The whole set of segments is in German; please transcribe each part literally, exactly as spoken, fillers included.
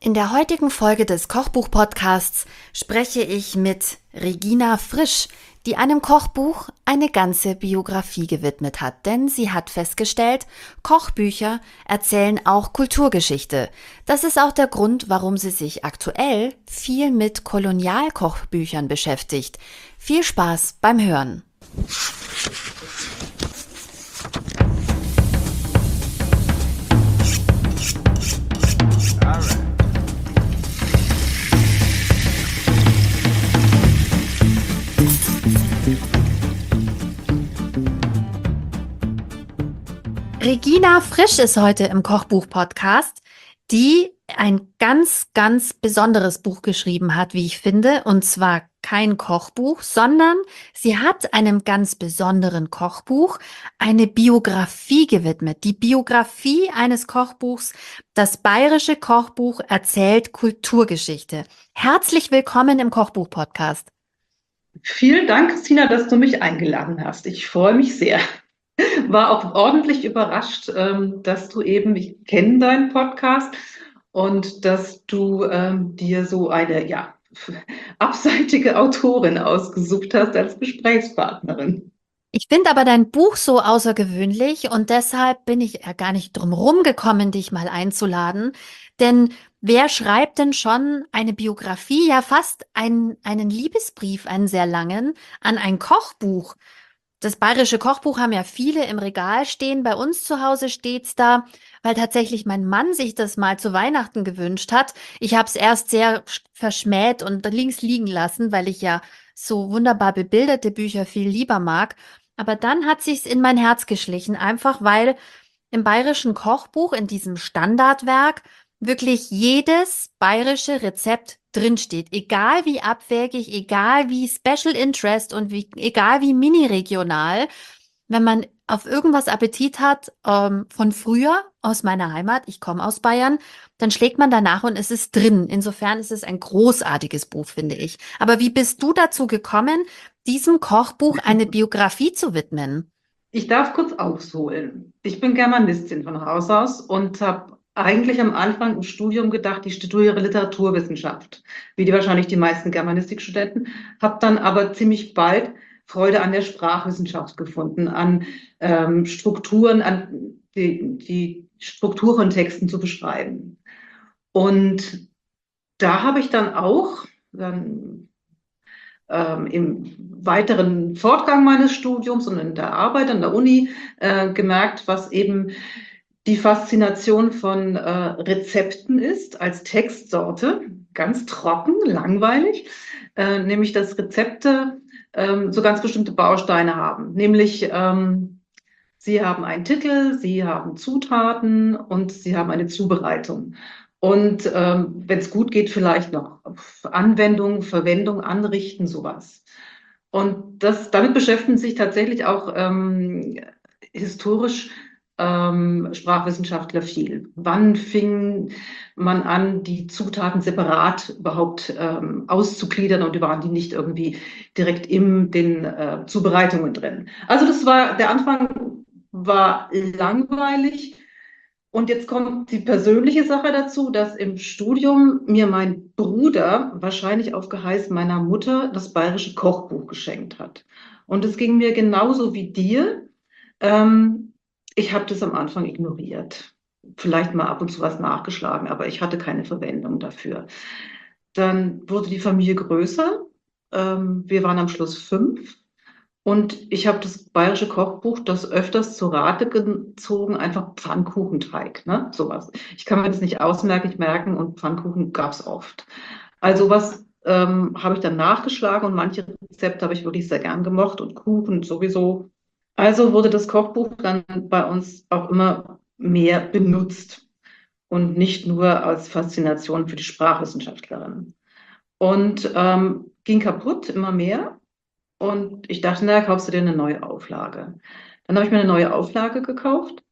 In der heutigen Folge des Kochbuch-Podcasts spreche ich mit Regina Frisch, die einem Kochbuch eine ganze Biografie gewidmet hat. Denn sie hat festgestellt, Kochbücher erzählen auch Kulturgeschichte. Das ist auch der Grund, warum sie sich aktuell viel mit Kolonialkochbüchern beschäftigt. Viel Spaß beim Hören. Regina Frisch ist heute im Kochbuch-Podcast, die ein ganz, ganz besonderes Buch geschrieben hat, wie ich finde, und zwar kein Kochbuch, sondern sie hat einem ganz besonderen Kochbuch eine Biografie gewidmet. Die Biografie eines Kochbuchs, das Bayerische Kochbuch erzählt Kulturgeschichte. Herzlich willkommen im Kochbuch-Podcast. Vielen Dank, Christina, dass du mich eingeladen hast. Ich freue mich sehr. War auch ordentlich überrascht, ähm, dass du eben, ich kenne deinen Podcast und dass du ähm, dir so eine, ja, abseitige Autorin ausgesucht hast als Gesprächspartnerin. Ich finde aber dein Buch so außergewöhnlich und deshalb bin ich ja gar nicht drum rumgekommen, dich mal einzuladen. Denn wer schreibt denn schon eine Biografie, ja fast einen, einen Liebesbrief, einen sehr langen, an ein Kochbuch? Das Bayerische Kochbuch haben ja viele im Regal stehen. Bei uns zu Hause steht's da, weil tatsächlich mein Mann sich das mal zu Weihnachten gewünscht hat. Ich habe es erst sehr verschmäht und links liegen lassen, weil ich ja so wunderbar bebilderte Bücher viel lieber mag. Aber dann hat sich's in mein Herz geschlichen, einfach weil im Bayerischen Kochbuch, in diesem Standardwerk, wirklich jedes bayerische Rezept drinsteht. Egal wie abwegig, egal wie Special Interest und wie, egal wie mini-regional. Wenn man auf irgendwas Appetit hat, ähm, von früher aus meiner Heimat, ich komme aus Bayern, dann schlägt man danach und es ist drin. Insofern ist es ein großartiges Buch, finde ich. Aber wie bist du dazu gekommen, diesem Kochbuch eine Biografie zu widmen? Ich darf kurz ausholen. Ich bin Germanistin von Haus aus und habe eigentlich am Anfang im Studium gedacht, ich studiere Literaturwissenschaft, wie die wahrscheinlich die meisten Germanistikstudenten, habe dann aber ziemlich bald Freude an der Sprachwissenschaft gefunden, an ähm, Strukturen, an die, die Struktur von Texten zu beschreiben. Und da habe ich dann auch dann ähm, im weiteren Fortgang meines Studiums und in der Arbeit an der Uni äh, gemerkt, was eben die Faszination von äh, Rezepten ist als Textsorte, ganz trocken, langweilig, äh, nämlich dass Rezepte ähm, so ganz bestimmte Bausteine haben, nämlich ähm, sie haben einen Titel, sie haben Zutaten und sie haben eine Zubereitung. Und ähm, wenn es gut geht, vielleicht noch Anwendung, Verwendung, Anrichten, sowas. Und das, damit beschäftigen sich tatsächlich auch ähm, historisch ähm, Sprachwissenschaftler viel. Wann fing man an, die Zutaten separat überhaupt ähm, auszugliedern und waren die nicht irgendwie direkt in den äh, Zubereitungen drin? Also das war, der Anfang war langweilig. Und jetzt kommt die persönliche Sache dazu, dass im Studium mir mein Bruder, wahrscheinlich auf Geheiß meiner Mutter, das Bayerische Kochbuch geschenkt hat. Und es ging mir genauso wie dir. Ähm, ich habe das am Anfang ignoriert. Vielleicht mal ab und zu was nachgeschlagen, aber ich hatte keine Verwendung dafür. Dann wurde die Familie größer. Ähm, wir waren am Schluss fünf. Und ich habe das Bayerische Kochbuch das öfters zu Rate gezogen, einfach Pfannkuchenteig, ne, sowas. Ich kann mir das nicht ausmerken, ich merken und Pfannkuchen gab es oft. Also was ähm, habe ich dann nachgeschlagen und manche Rezepte habe ich wirklich sehr gern gemocht und Kuchen sowieso. Also wurde das Kochbuch dann bei uns auch immer mehr benutzt und nicht nur als Faszination für die Sprachwissenschaftlerin. Und ähm, ging kaputt immer mehr. Und ich dachte, na, kaufst du dir eine neue Auflage. Dann habe ich mir eine neue Auflage gekauft,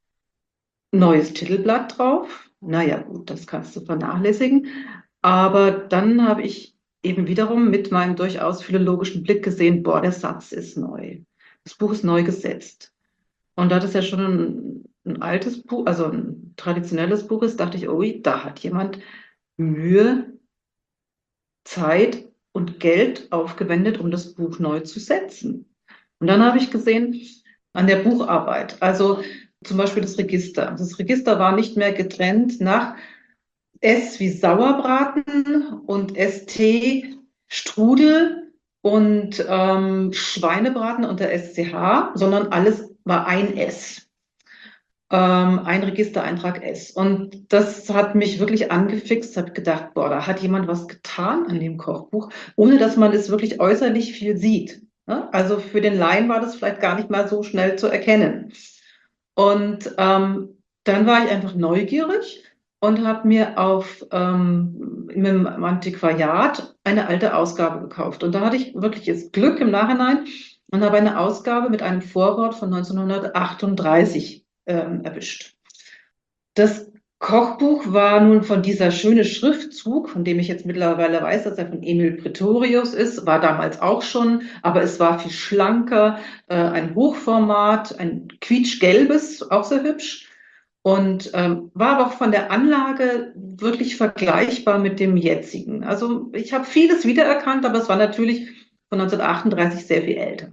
neues Titelblatt drauf. Naja, gut, das kannst du vernachlässigen. Aber dann habe ich eben wiederum mit meinem durchaus philologischen Blick gesehen, boah, der Satz ist neu. Das Buch ist neu gesetzt. Und da das ja schon ein, ein altes Buch, also ein traditionelles Buch ist, dachte ich, ui, da hat jemand Mühe, Zeit und Geld aufgewendet, um das Buch neu zu setzen. Und dann habe ich gesehen, an der Bucharbeit, also zum Beispiel das Register. Das Register war nicht mehr getrennt nach S wie Sauerbraten und S T Strudel und ähm, Schweinebraten unter S C H, sondern alles war ein S, ähm, ein Registereintrag S. Und das hat mich wirklich angefixt, habe gedacht, boah, da hat jemand was getan an dem Kochbuch, ohne dass man es wirklich äußerlich viel sieht. Ne? Also für den Laien war das vielleicht gar nicht mal so schnell zu erkennen. Und ähm, dann war ich einfach neugierig und habe mir auf ähm, im Antiquariat eine alte Ausgabe gekauft. Und da hatte ich wirklich jetzt Glück im Nachhinein und habe eine Ausgabe mit einem Vorwort von neunzehnhundertachtunddreißig ähm, erwischt. Das Kochbuch war nun von dieser schöne Schriftzug, von dem ich jetzt mittlerweile weiß, dass er von Emil Pretorius ist, war damals auch schon, aber es war viel schlanker, äh, ein Hochformat, ein quietschgelbes, auch sehr hübsch und ähm, war aber auch von der Anlage wirklich vergleichbar mit dem jetzigen. Also ich habe vieles wiedererkannt, aber es war natürlich von neunzehnhundertachtunddreißig sehr viel älter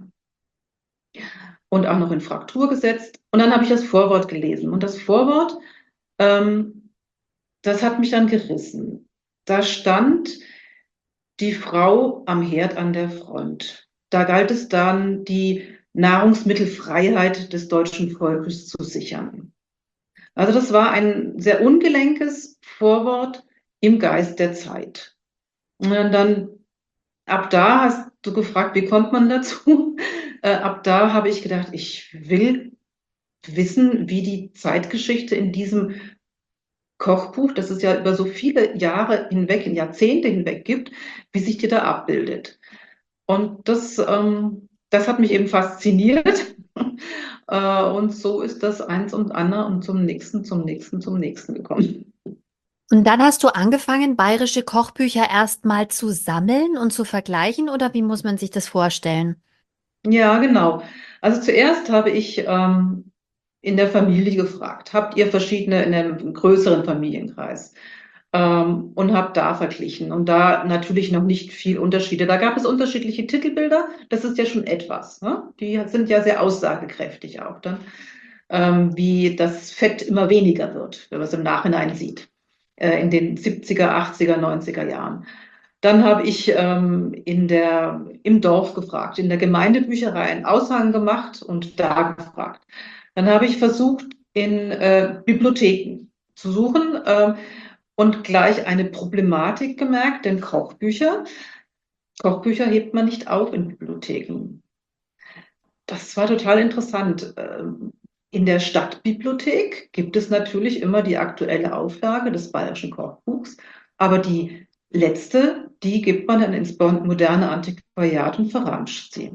und auch noch in Fraktur gesetzt. Und dann habe ich das Vorwort gelesen und das Vorwort, ähm, das hat mich dann gerissen. Da stand die Frau am Herd an der Front. Da galt es dann, die Nahrungsmittelfreiheit des deutschen Volkes zu sichern. Also das war ein sehr ungelenkes Vorwort im Geist der Zeit. Und dann ab da hast du gefragt, wie kommt man dazu? Äh, ab da habe ich gedacht, ich will wissen, wie die Zeitgeschichte in diesem Kochbuch, das es ja über so viele Jahre hinweg, in Jahrzehnte hinweg gibt, wie sich die da abbildet. Und das, ähm, das hat mich eben fasziniert. Äh, und so ist das eins und andere und zum nächsten, zum nächsten, zum nächsten gekommen. Und dann hast du angefangen, bayerische Kochbücher erstmal zu sammeln und zu vergleichen, oder wie muss man sich das vorstellen? Ja, genau. Also zuerst habe ich ähm, in der Familie gefragt, habt ihr verschiedene in einem größeren Familienkreis? Ähm, und habe da verglichen. Und da natürlich noch nicht viel Unterschiede. Da gab es unterschiedliche Titelbilder. Das ist ja schon etwas. Ne? Die sind ja sehr aussagekräftig auch dann, ähm, wie das Fett immer weniger wird, wenn man es im Nachhinein sieht, äh, in den siebziger, achtziger, neunziger Jahren. Dann habe ich ähm, in der, im Dorf gefragt, in der Gemeindebücherei einen Aushang gemacht und da gefragt. Dann habe ich versucht, in äh, Bibliotheken zu suchen äh, und gleich eine Problematik gemerkt, denn Kochbücher, Kochbücher hebt man nicht auf in Bibliotheken. Das war total interessant. Ähm, In der Stadtbibliothek gibt es natürlich immer die aktuelle Auflage des Bayerischen Kochbuchs, aber die letzte, die gibt man dann ins moderne Antiquariat und verramscht sie.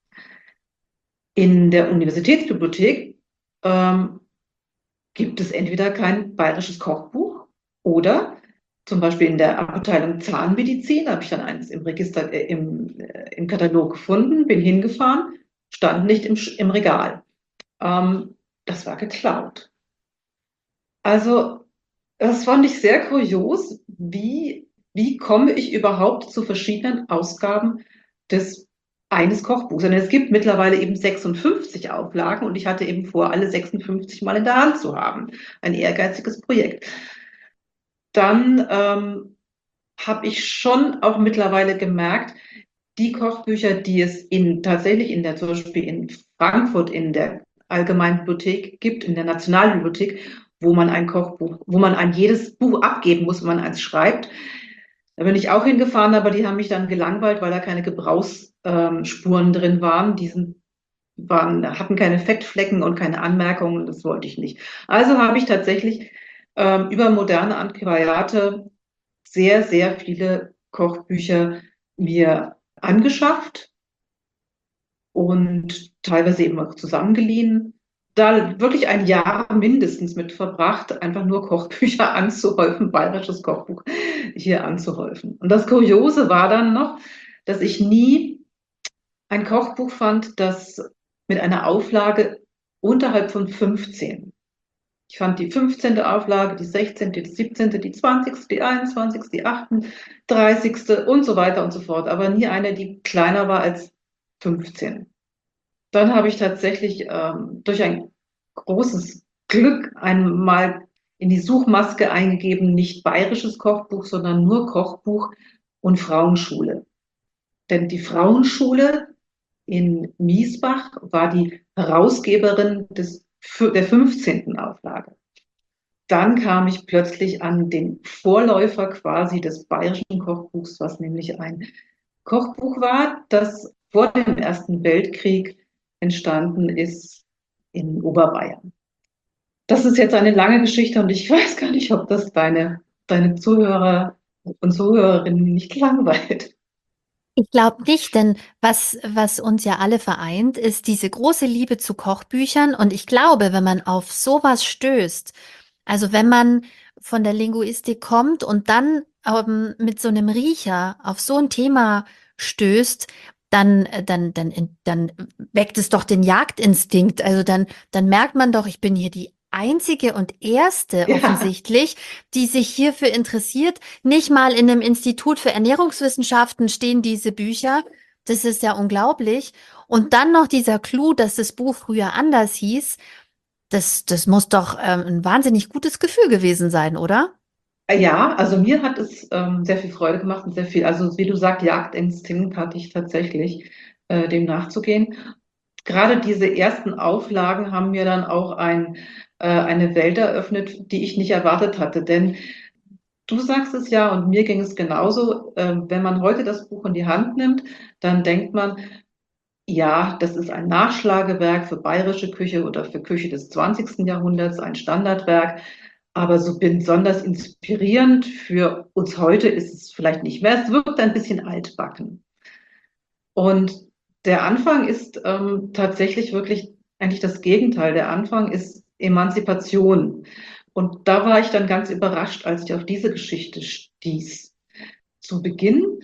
In der Universitätsbibliothek ähm, gibt es entweder kein bayerisches Kochbuch oder zum Beispiel in der Abteilung Zahnmedizin habe ich dann eins im Register, äh, im, äh, im Katalog gefunden, bin hingefahren, stand nicht im, im Regal. Ähm, das war geklaut. Also, das fand ich sehr kurios. Wie, wie komme ich überhaupt zu verschiedenen Ausgaben des eines Kochbuchs? Und es gibt mittlerweile eben sechsundfünfzig Auflagen und ich hatte eben vor, alle sechsundfünfzig mal in der Hand zu haben. Ein ehrgeiziges Projekt. Dann ähm, habe ich schon auch mittlerweile gemerkt, die Kochbücher, die es in, tatsächlich in der, zum Beispiel in Frankfurt in der Allgemeinen Bibliothek gibt, in der Nationalbibliothek, wo man ein Kochbuch, wo man ein jedes Buch abgeben muss, wenn man eins schreibt. Da bin ich auch hingefahren, aber die haben mich dann gelangweilt, weil da keine Gebrauchsspuren drin waren. Die sind, waren, hatten keine Fettflecken und keine Anmerkungen. Das wollte ich nicht. Also habe ich tatsächlich ähm, über moderne Antiquariate sehr, sehr viele Kochbücher mir angeschafft und teilweise eben auch zusammengeliehen. Da wirklich ein Jahr mindestens mit verbracht, einfach nur Kochbücher anzuhäufen, bayerisches Kochbuch hier anzuhäufen. Und das Kuriose war dann noch, dass ich nie ein Kochbuch fand, das mit einer Auflage unterhalb von fünfzehn. Ich fand die fünfzehnte Auflage, die sechzehnte, die siebzehnte, die zwanzigste, die einundzwanzigste, die achtunddreißigste und so weiter und so fort, aber nie eine, die kleiner war als fünfzehn. Dann habe ich tatsächlich ähm, durch ein großes Glück einmal in die Suchmaske eingegeben, nicht bayerisches Kochbuch, sondern nur Kochbuch und Frauenschule. Denn die Frauenschule in Miesbach war die Herausgeberin des, der fünfzehnten Auflage. Dann kam ich plötzlich an den Vorläufer quasi des bayerischen Kochbuchs, was nämlich ein Kochbuch war, das vor dem Ersten Weltkrieg entstanden ist in Oberbayern. Das ist jetzt eine lange Geschichte und ich weiß gar nicht, ob das deine, deine Zuhörer und Zuhörerinnen nicht langweilt. Ich glaube nicht, denn was, was uns ja alle vereint, ist diese große Liebe zu Kochbüchern. Und ich glaube, wenn man auf sowas stößt, also wenn man von der Linguistik kommt und dann ähm, mit so einem Riecher auf so ein Thema stößt, dann, äh, dann, dann, dann weckt es doch den Jagdinstinkt. Also dann, dann merkt man doch, ich bin hier die einzige und erste Ja, offensichtlich, die sich hierfür interessiert. Nicht mal in einem Institut für Ernährungswissenschaften stehen diese Bücher. Das ist ja unglaublich. Und dann noch dieser Clou, dass das Buch früher anders hieß. Das, das muss doch ähm, ein wahnsinnig gutes Gefühl gewesen sein, oder? ja, also mir hat es ähm, sehr viel Freude gemacht und sehr viel, also wie du sagst, Jagdinstinkt hatte ich tatsächlich, äh, dem nachzugehen. Gerade diese ersten Auflagen haben mir dann auch ein, äh, eine Welt eröffnet, die ich nicht erwartet hatte. Denn du sagst es ja und mir ging es genauso. Äh, wenn man heute das Buch in die Hand nimmt, dann denkt man, ja, das ist ein Nachschlagewerk für bayerische Küche oder für Küche des zwanzigsten Jahrhunderts, ein Standardwerk. Aber so besonders inspirierend für uns heute ist es vielleicht nicht mehr. Es wirkt ein bisschen altbacken. Und der Anfang ist ähm, tatsächlich wirklich eigentlich das Gegenteil. Der Anfang ist Emanzipation. Und da war ich dann ganz überrascht, als ich auf diese Geschichte stieß. Zu Beginn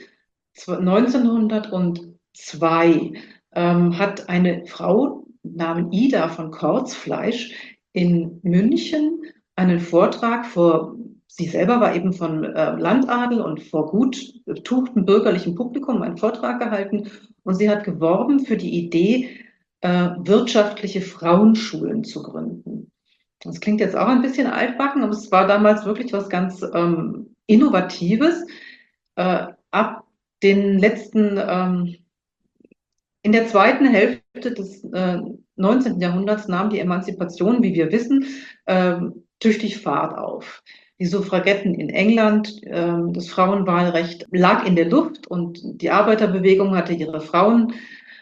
neunzehnhundertzwei ähm, hat eine Frau namens Ida von Kortzfleisch in München einen Vortrag vor, sie selber war eben von äh, Landadel und vor gut betuchtem bürgerlichem Publikum einen Vortrag gehalten und sie hat geworben für die Idee, äh, wirtschaftliche Frauenschulen zu gründen. Das klingt jetzt auch ein bisschen altbacken, aber es war damals wirklich was ganz ähm, Innovatives. Äh, ab den letzten, ähm, in der zweiten Hälfte des äh, neunzehnten. Jahrhunderts nahm die Emanzipation, wie wir wissen, ähm, tüchtig Fahrt auf. Die Suffragetten in England, ähm, das Frauenwahlrecht lag in der Luft und die Arbeiterbewegung hatte ihre Frauen.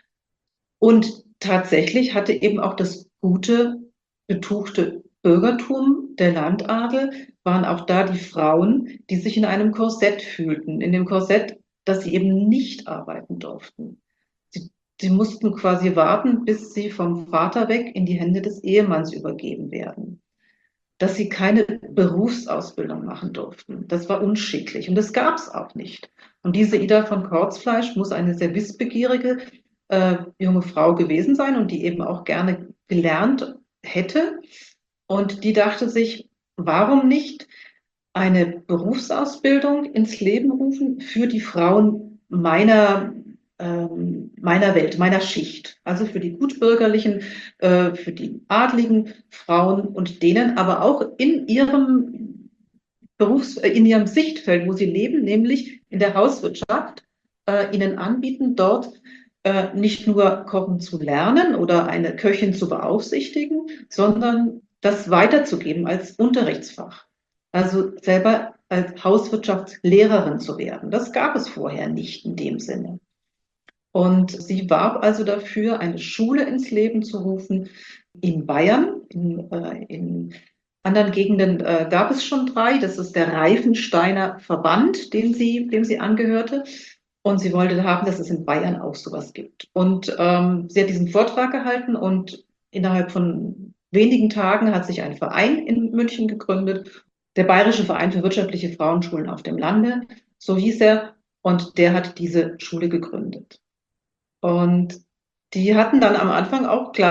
Und tatsächlich hatte eben auch das gute, betuchte Bürgertum, der Landadel, waren auch da die Frauen, die sich in einem Korsett fühlten, in dem Korsett, dass sie eben nicht arbeiten durften. Sie, sie mussten quasi warten, bis sie vom Vater weg in die Hände des Ehemanns übergeben werden. Dass sie keine Berufsausbildung machen durften. Das war unschicklich und das gab es auch nicht. Und diese Ida von Kortzfleisch muss eine sehr wissbegierige äh, junge Frau gewesen sein und die eben auch gerne gelernt hätte. Und die dachte sich, warum nicht eine Berufsausbildung ins Leben rufen für die Frauen meiner, ähm, meiner Welt, meiner Schicht. Also für die gutbürgerlichen, äh, für die adligen Frauen und denen aber auch in ihrem Berufs-, äh, in ihrem Sichtfeld, wo sie leben, nämlich in der Hauswirtschaft, äh, ihnen anbieten, dort äh, nicht nur kochen zu lernen oder eine Köchin zu beaufsichtigen, sondern das weiterzugeben als Unterrichtsfach. Also selber als Hauswirtschaftslehrerin zu werden. Das gab es vorher nicht in dem Sinne. Und sie warb also dafür, eine Schule ins Leben zu rufen in Bayern. In, äh, in anderen Gegenden äh, gab es schon drei. Das ist der Reifensteiner Verband, dem sie, dem sie angehörte. Und sie wollte haben, dass es in Bayern auch sowas gibt. Und ähm, sie hat diesen Vortrag gehalten und innerhalb von wenigen Tagen hat sich ein Verein in München gegründet, der Bayerische Verein für wirtschaftliche Frauenschulen auf dem Lande, so hieß er, und der hat diese Schule gegründet. Und die hatten dann am Anfang auch gleich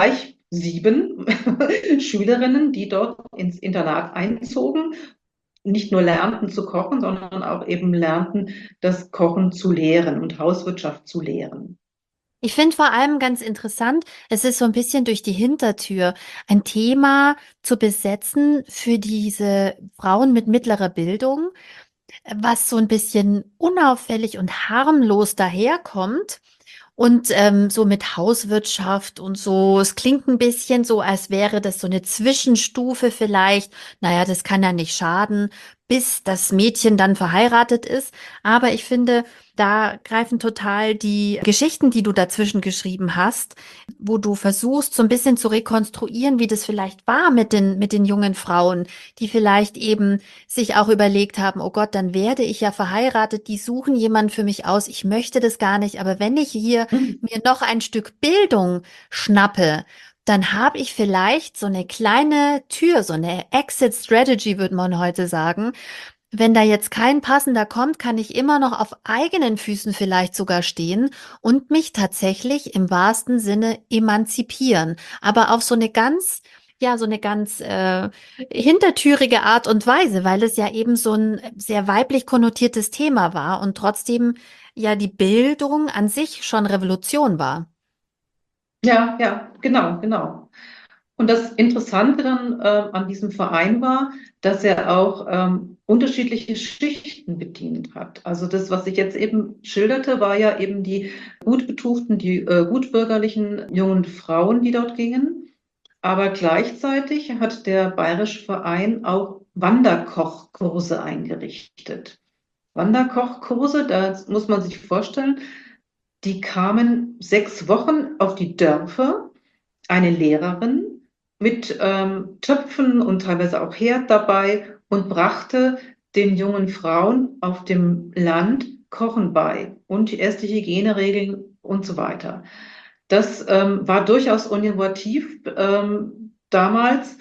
sieben Schülerinnen, die dort ins Internat einzogen, nicht nur lernten zu kochen, sondern auch eben lernten, das Kochen zu lehren und Hauswirtschaft zu lehren. Ich finde vor allem ganz interessant, es ist so ein bisschen durch die Hintertür ein Thema zu besetzen für diese Frauen mit mittlerer Bildung, was so ein bisschen unauffällig und harmlos daherkommt. Und ähm, so mit Hauswirtschaft und so, es klingt ein bisschen so, als wäre das so eine Zwischenstufe vielleicht. Naja, das kann ja nicht schaden, bis das Mädchen dann verheiratet ist. Aber ich finde, da greifen total die Geschichten, die du dazwischen geschrieben hast, wo du versuchst, so ein bisschen zu rekonstruieren, wie das vielleicht war mit den, mit den jungen Frauen, die vielleicht eben sich auch überlegt haben, oh Gott, dann werde ich ja verheiratet, die suchen jemanden für mich aus, ich möchte das gar nicht, aber wenn ich hier mir noch ein Stück Bildung schnappe, dann habe ich vielleicht so eine kleine Tür, so eine Exit Strategy, würde man heute sagen. Wenn da jetzt kein passender kommt, kann ich immer noch auf eigenen Füßen vielleicht sogar stehen und mich tatsächlich im wahrsten Sinne emanzipieren. Aber auf so eine ganz, ja, so eine ganz äh, hintertürige Art und Weise, weil es ja eben so ein sehr weiblich konnotiertes Thema war und trotzdem ja die Bildung an sich schon Revolution war. Ja, ja, genau, genau. Und das Interessante dann äh, an diesem Verein war, dass er auch ähm, unterschiedliche Schichten bedient hat. Also das, was ich jetzt eben schilderte, war ja eben die gut betuchten, die äh, gutbürgerlichen jungen Frauen, die dort gingen. Aber gleichzeitig hat der Bayerische Verein auch Wanderkochkurse eingerichtet. Wanderkochkurse, da muss man sich vorstellen, die kamen sechs Wochen auf die Dörfer, eine Lehrerin mit ähm, Töpfen und teilweise auch Herd dabei und brachte den jungen Frauen auf dem Land Kochen bei und die erste Hygieneregeln und so weiter. Das ähm, war durchaus innovativ ähm, damals.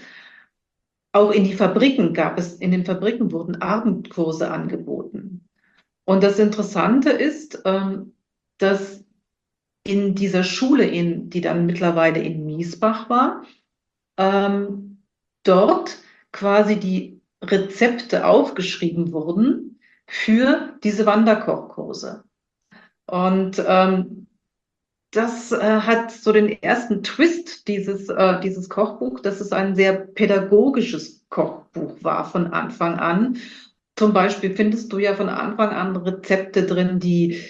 Auch in die Fabriken gab es, in den Fabriken wurden Abendkurse angeboten. Und das Interessante ist, ähm, dass in dieser Schule, in, die dann mittlerweile in Miesbach war, ähm, dort quasi die Rezepte aufgeschrieben wurden für diese Wanderkochkurse. Und ähm, das äh, hat so den ersten Twist, dieses, äh, dieses Kochbuch, dass es ein sehr pädagogisches Kochbuch war von Anfang an. Zum Beispiel findest du ja von Anfang an Rezepte drin, die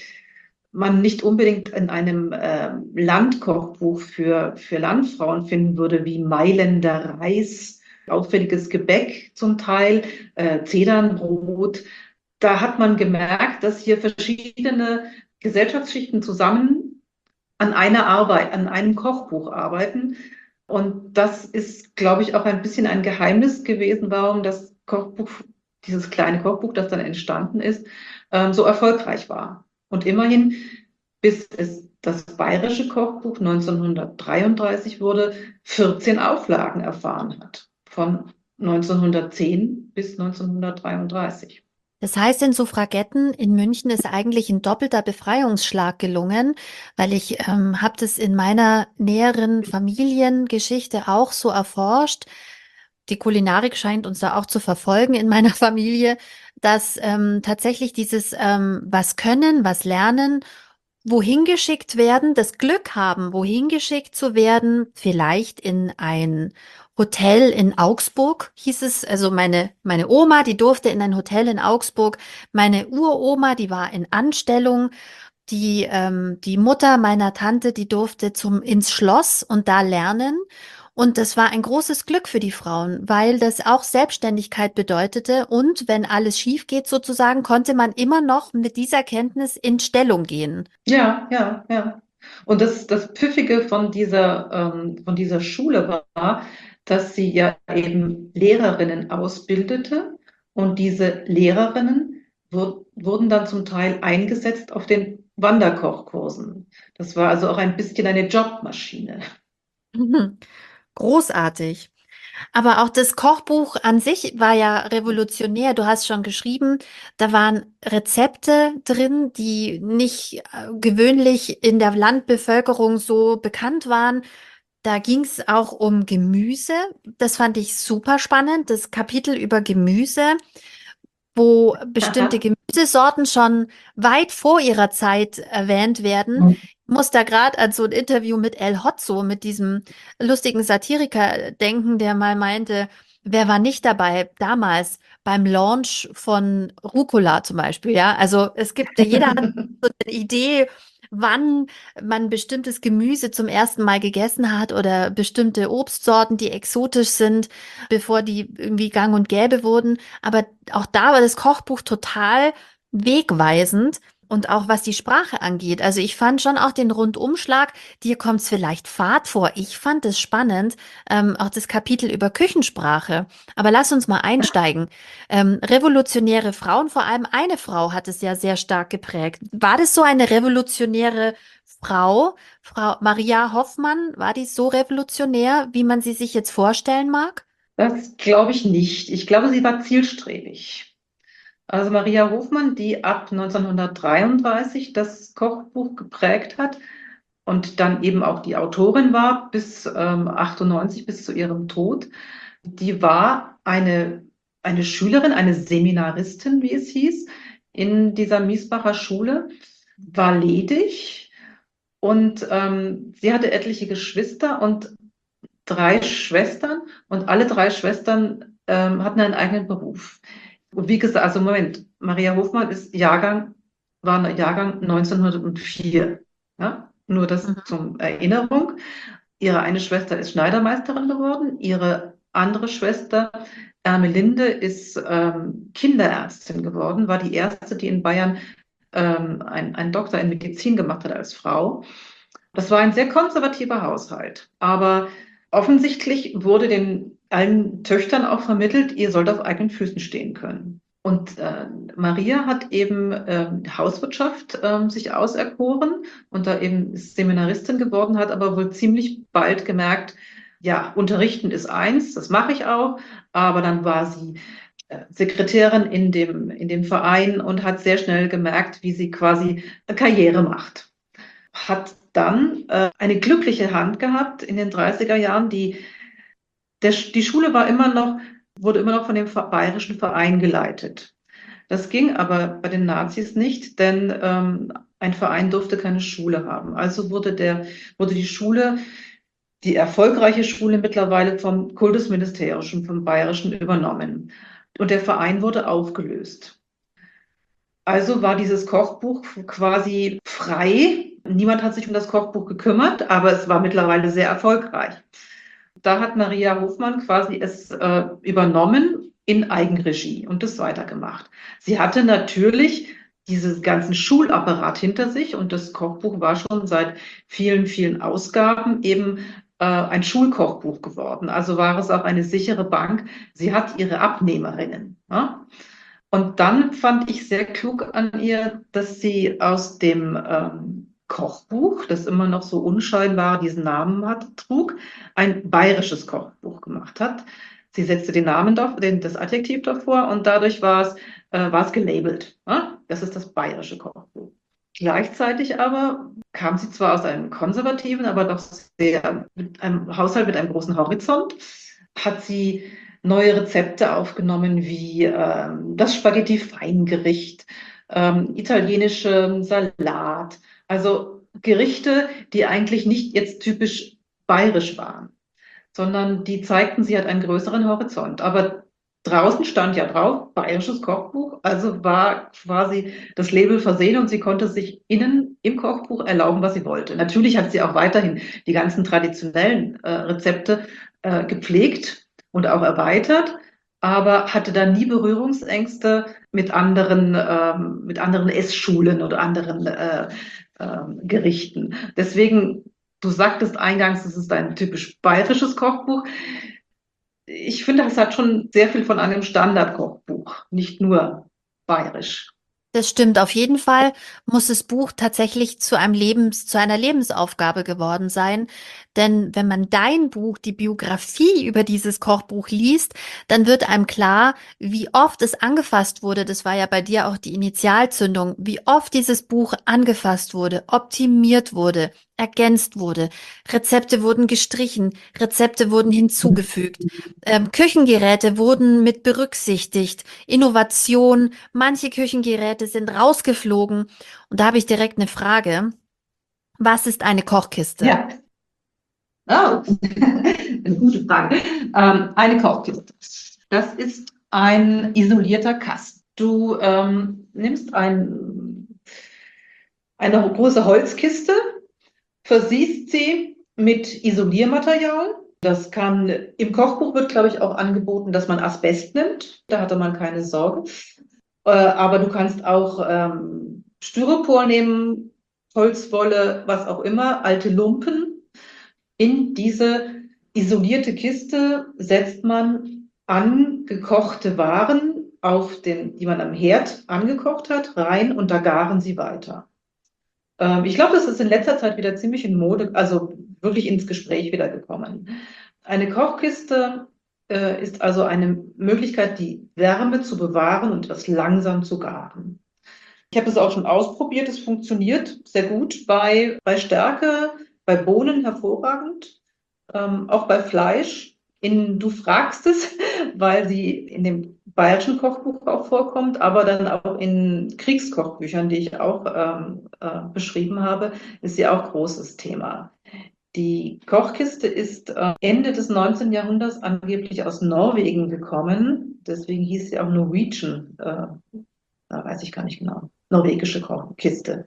man nicht unbedingt in einem äh, Landkochbuch für, für Landfrauen finden würde, wie Mailänder Reis, auffälliges Gebäck zum Teil, äh, Zedernbrot. Da hat man gemerkt, dass hier verschiedene Gesellschaftsschichten zusammen an einer Arbeit, an einem Kochbuch arbeiten. Und das ist, glaube ich, auch ein bisschen ein Geheimnis gewesen, warum das Kochbuch, dieses kleine Kochbuch, das dann entstanden ist, ähm, so erfolgreich war. Und immerhin, bis es das bayerische Kochbuch neunzehnhundertdreiunddreißig wurde, vierzehn Auflagen erfahren hat. Von neunzehnhundertzehn bis neunzehnhundertdreiunddreißig. Das heißt, den Suffragetten in München ist eigentlich ein doppelter Befreiungsschlag gelungen, weil ich ähm, habe das in meiner näheren Familiengeschichte auch so erforscht. Die Kulinarik scheint uns da auch zu verfolgen in meiner Familie, dass ähm, tatsächlich dieses ähm, was können, was lernen, wohin geschickt werden, das Glück haben, wohin geschickt zu werden, vielleicht in ein Hotel in Augsburg, hieß es. Also meine, meine Oma, die durfte in ein Hotel in Augsburg. Meine Uroma, die war in Anstellung. Die, ähm, die Mutter meiner Tante, die durfte zum, ins Schloss und da lernen. Und das war ein großes Glück für die Frauen, weil das auch Selbstständigkeit bedeutete. Und wenn alles schief geht sozusagen, konnte man immer noch mit dieser Kenntnis in Stellung gehen. Ja, ja, ja. Und das, das Pfiffige von dieser, ähm, von dieser Schule war, dass sie ja eben Lehrerinnen ausbildete und diese Lehrerinnen wur wurden dann zum Teil eingesetzt auf den Wanderkochkursen. Das war also auch ein bisschen eine Jobmaschine. Mhm. Großartig. Aber auch das Kochbuch an sich war ja revolutionär. Du hast schon geschrieben, da waren Rezepte drin, die nicht äh, gewöhnlich in der Landbevölkerung so bekannt waren. Da ging es auch um Gemüse. Das fand ich super spannend. Das Kapitel über Gemüse, wo bestimmte Gemüsesorten schon weit vor ihrer Zeit erwähnt werden. Ich muss da gerade an so ein Interview mit El Hotzo, mit diesem lustigen Satiriker denken, der mal meinte, wer war nicht dabei damals beim Launch von Rucola zum Beispiel, ja? Also es gibt, jeder hat so eine Idee, wann man bestimmtes Gemüse zum ersten Mal gegessen hat oder bestimmte Obstsorten, die exotisch sind, bevor die irgendwie gang und gäbe wurden. Aber auch da war das Kochbuch total wegweisend und auch was die Sprache angeht. Also ich fand schon auch den Rundumschlag, dir kommt es vielleicht fad vor. Ich fand es spannend, ähm, auch das Kapitel über Küchensprache. Aber lass uns mal einsteigen. Ähm, revolutionäre Frauen, vor allem eine Frau hat es ja sehr stark geprägt. War das so eine revolutionäre Frau, Frau Maria Hoffmann? War die so revolutionär, wie man sie sich jetzt vorstellen mag? Das glaube ich nicht. Ich glaube, sie war zielstrebig. Also Maria Hofmann, die ab neunzehnhundertdreiunddreißig das Kochbuch geprägt hat und dann eben auch die Autorin war bis ähm, achtundneunzig, bis zu ihrem Tod, die war eine, eine Schülerin, eine Seminaristin, wie es hieß, in dieser Miesbacher Schule, war ledig und ähm, sie hatte etliche Geschwister und drei Schwestern und alle drei Schwestern ähm, hatten einen eigenen Beruf. Und wie gesagt, also Moment, Maria Hofmann ist Jahrgang, war ein Jahrgang neunzehnhundertvier. Ja? Nur das Mhm. zum Erinnerung. Ihre eine Schwester ist Schneidermeisterin geworden, ihre andere Schwester, Ermelinde, ist ähm, Kinderärztin geworden, war die erste, die in Bayern ähm, ein, einen Doktor in Medizin gemacht hat als Frau. Das war ein sehr konservativer Haushalt, aber offensichtlich wurde den allen Töchtern auch vermittelt, ihr sollt auf eigenen Füßen stehen können. Und äh, Maria hat eben äh, Hauswirtschaft äh, sich auserkoren und da eben ist Seminaristin geworden, hat aber wohl ziemlich bald gemerkt, ja, unterrichten ist eins, das mache ich auch, aber dann war sie äh, Sekretärin in dem, in dem Verein und hat sehr schnell gemerkt, wie sie quasi Karriere macht. Hat dann äh, eine glückliche Hand gehabt in den dreißiger Jahren. Die, der, die Schule war immer noch, wurde immer noch von dem Bayerischen Verein geleitet. Das ging aber bei den Nazis nicht, denn ähm, ein Verein durfte keine Schule haben. Also wurde, der, wurde die Schule, die erfolgreiche Schule mittlerweile vom Kultusministerium, vom Bayerischen übernommen. Und der Verein wurde aufgelöst. Also war dieses Kochbuch quasi frei. Niemand hat sich um das Kochbuch gekümmert, aber es war mittlerweile sehr erfolgreich. Da hat Maria Hofmann quasi es äh, übernommen in Eigenregie und das weitergemacht. Sie hatte natürlich diesen ganzen Schulapparat hinter sich und das Kochbuch war schon seit vielen, vielen Ausgaben eben äh, ein Schulkochbuch geworden. Also war es auch eine sichere Bank. Sie hat ihre Abnehmerinnen. Ja? Und dann fand ich sehr klug an ihr, dass sie aus dem ähm, Kochbuch, das immer noch so unscheinbar diesen Namen hat, trug, ein bayerisches Kochbuch gemacht hat. Sie setzte den Namen, den, das Adjektiv davor und dadurch war es, äh, war es gelabelt. Ja? Das ist das bayerische Kochbuch. Gleichzeitig aber kam sie zwar aus einem konservativen, aber doch sehr mit einem Haushalt mit einem großen Horizont, hat sie neue Rezepte aufgenommen wie ähm, das Spaghetti-Feingericht, ähm, italienische Salat, also Gerichte, die eigentlich nicht jetzt typisch bayerisch waren, sondern die zeigten, sie hat einen größeren Horizont. Aber draußen stand ja drauf, bayerisches Kochbuch, also war quasi das Label versehen und sie konnte sich innen im Kochbuch erlauben, was sie wollte. Natürlich hat sie auch weiterhin die ganzen traditionellen äh, Rezepte äh, gepflegt und auch erweitert, aber hatte da nie Berührungsängste mit anderen, ähm, mit anderen Essschulen oder anderen äh, ähm, Gerichten. Deswegen, du sagtest eingangs, es ist ein typisch bayerisches Kochbuch. Ich finde, es hat schon sehr viel von einem Standardkochbuch, nicht nur bayerisch. Das stimmt. Auf jeden Fall muss das Buch tatsächlich zu einem Lebens, zu einer Lebensaufgabe geworden sein. Denn wenn man dein Buch, die Biografie über dieses Kochbuch liest, dann wird einem klar, wie oft es angefasst wurde. Das war ja bei dir auch die Initialzündung, wie oft dieses Buch angefasst wurde, optimiert wurde, ergänzt wurde. Rezepte wurden gestrichen, Rezepte wurden hinzugefügt, ähm, Küchengeräte wurden mit berücksichtigt, Innovation, manche Küchengeräte sind rausgeflogen. Und da habe ich direkt eine Frage. Was ist eine Kochkiste? Ja, oh, eine gute Frage. Ähm, eine Kochkiste. Das ist ein isolierter Kasten. Du ähm, nimmst ein, eine große Holzkiste, versiehst sie mit Isoliermaterial. Das kann, im Kochbuch wird, glaube ich, auch angeboten, dass man Asbest nimmt. Da hatte man keine Sorge. Äh, aber du kannst auch ähm, Styropor nehmen, Holzwolle, was auch immer, alte Lumpen. In diese isolierte Kiste setzt man angekochte Waren auf den, die man am Herd angekocht hat, rein und da garen sie weiter. Ähm, ich glaube, das ist in letzter Zeit wieder ziemlich in Mode, also wirklich ins Gespräch wieder gekommen. Eine Kochkiste äh, ist also eine Möglichkeit, die Wärme zu bewahren und das langsam zu garen. Ich habe das auch schon ausprobiert, es funktioniert sehr gut bei, bei Stärke, bei Bohnen hervorragend, ähm, auch bei Fleisch. In, du fragst es, weil sie in dem bayerischen Kochbuch auch vorkommt, aber dann auch in Kriegskochbüchern, die ich auch ähm, äh, beschrieben habe, ist sie auch großes Thema. Die Kochkiste ist äh, Ende des neunzehnten. Jahrhunderts angeblich aus Norwegen gekommen. Deswegen hieß sie auch Norwegian, äh, da weiß ich gar nicht genau, norwegische Kochkiste.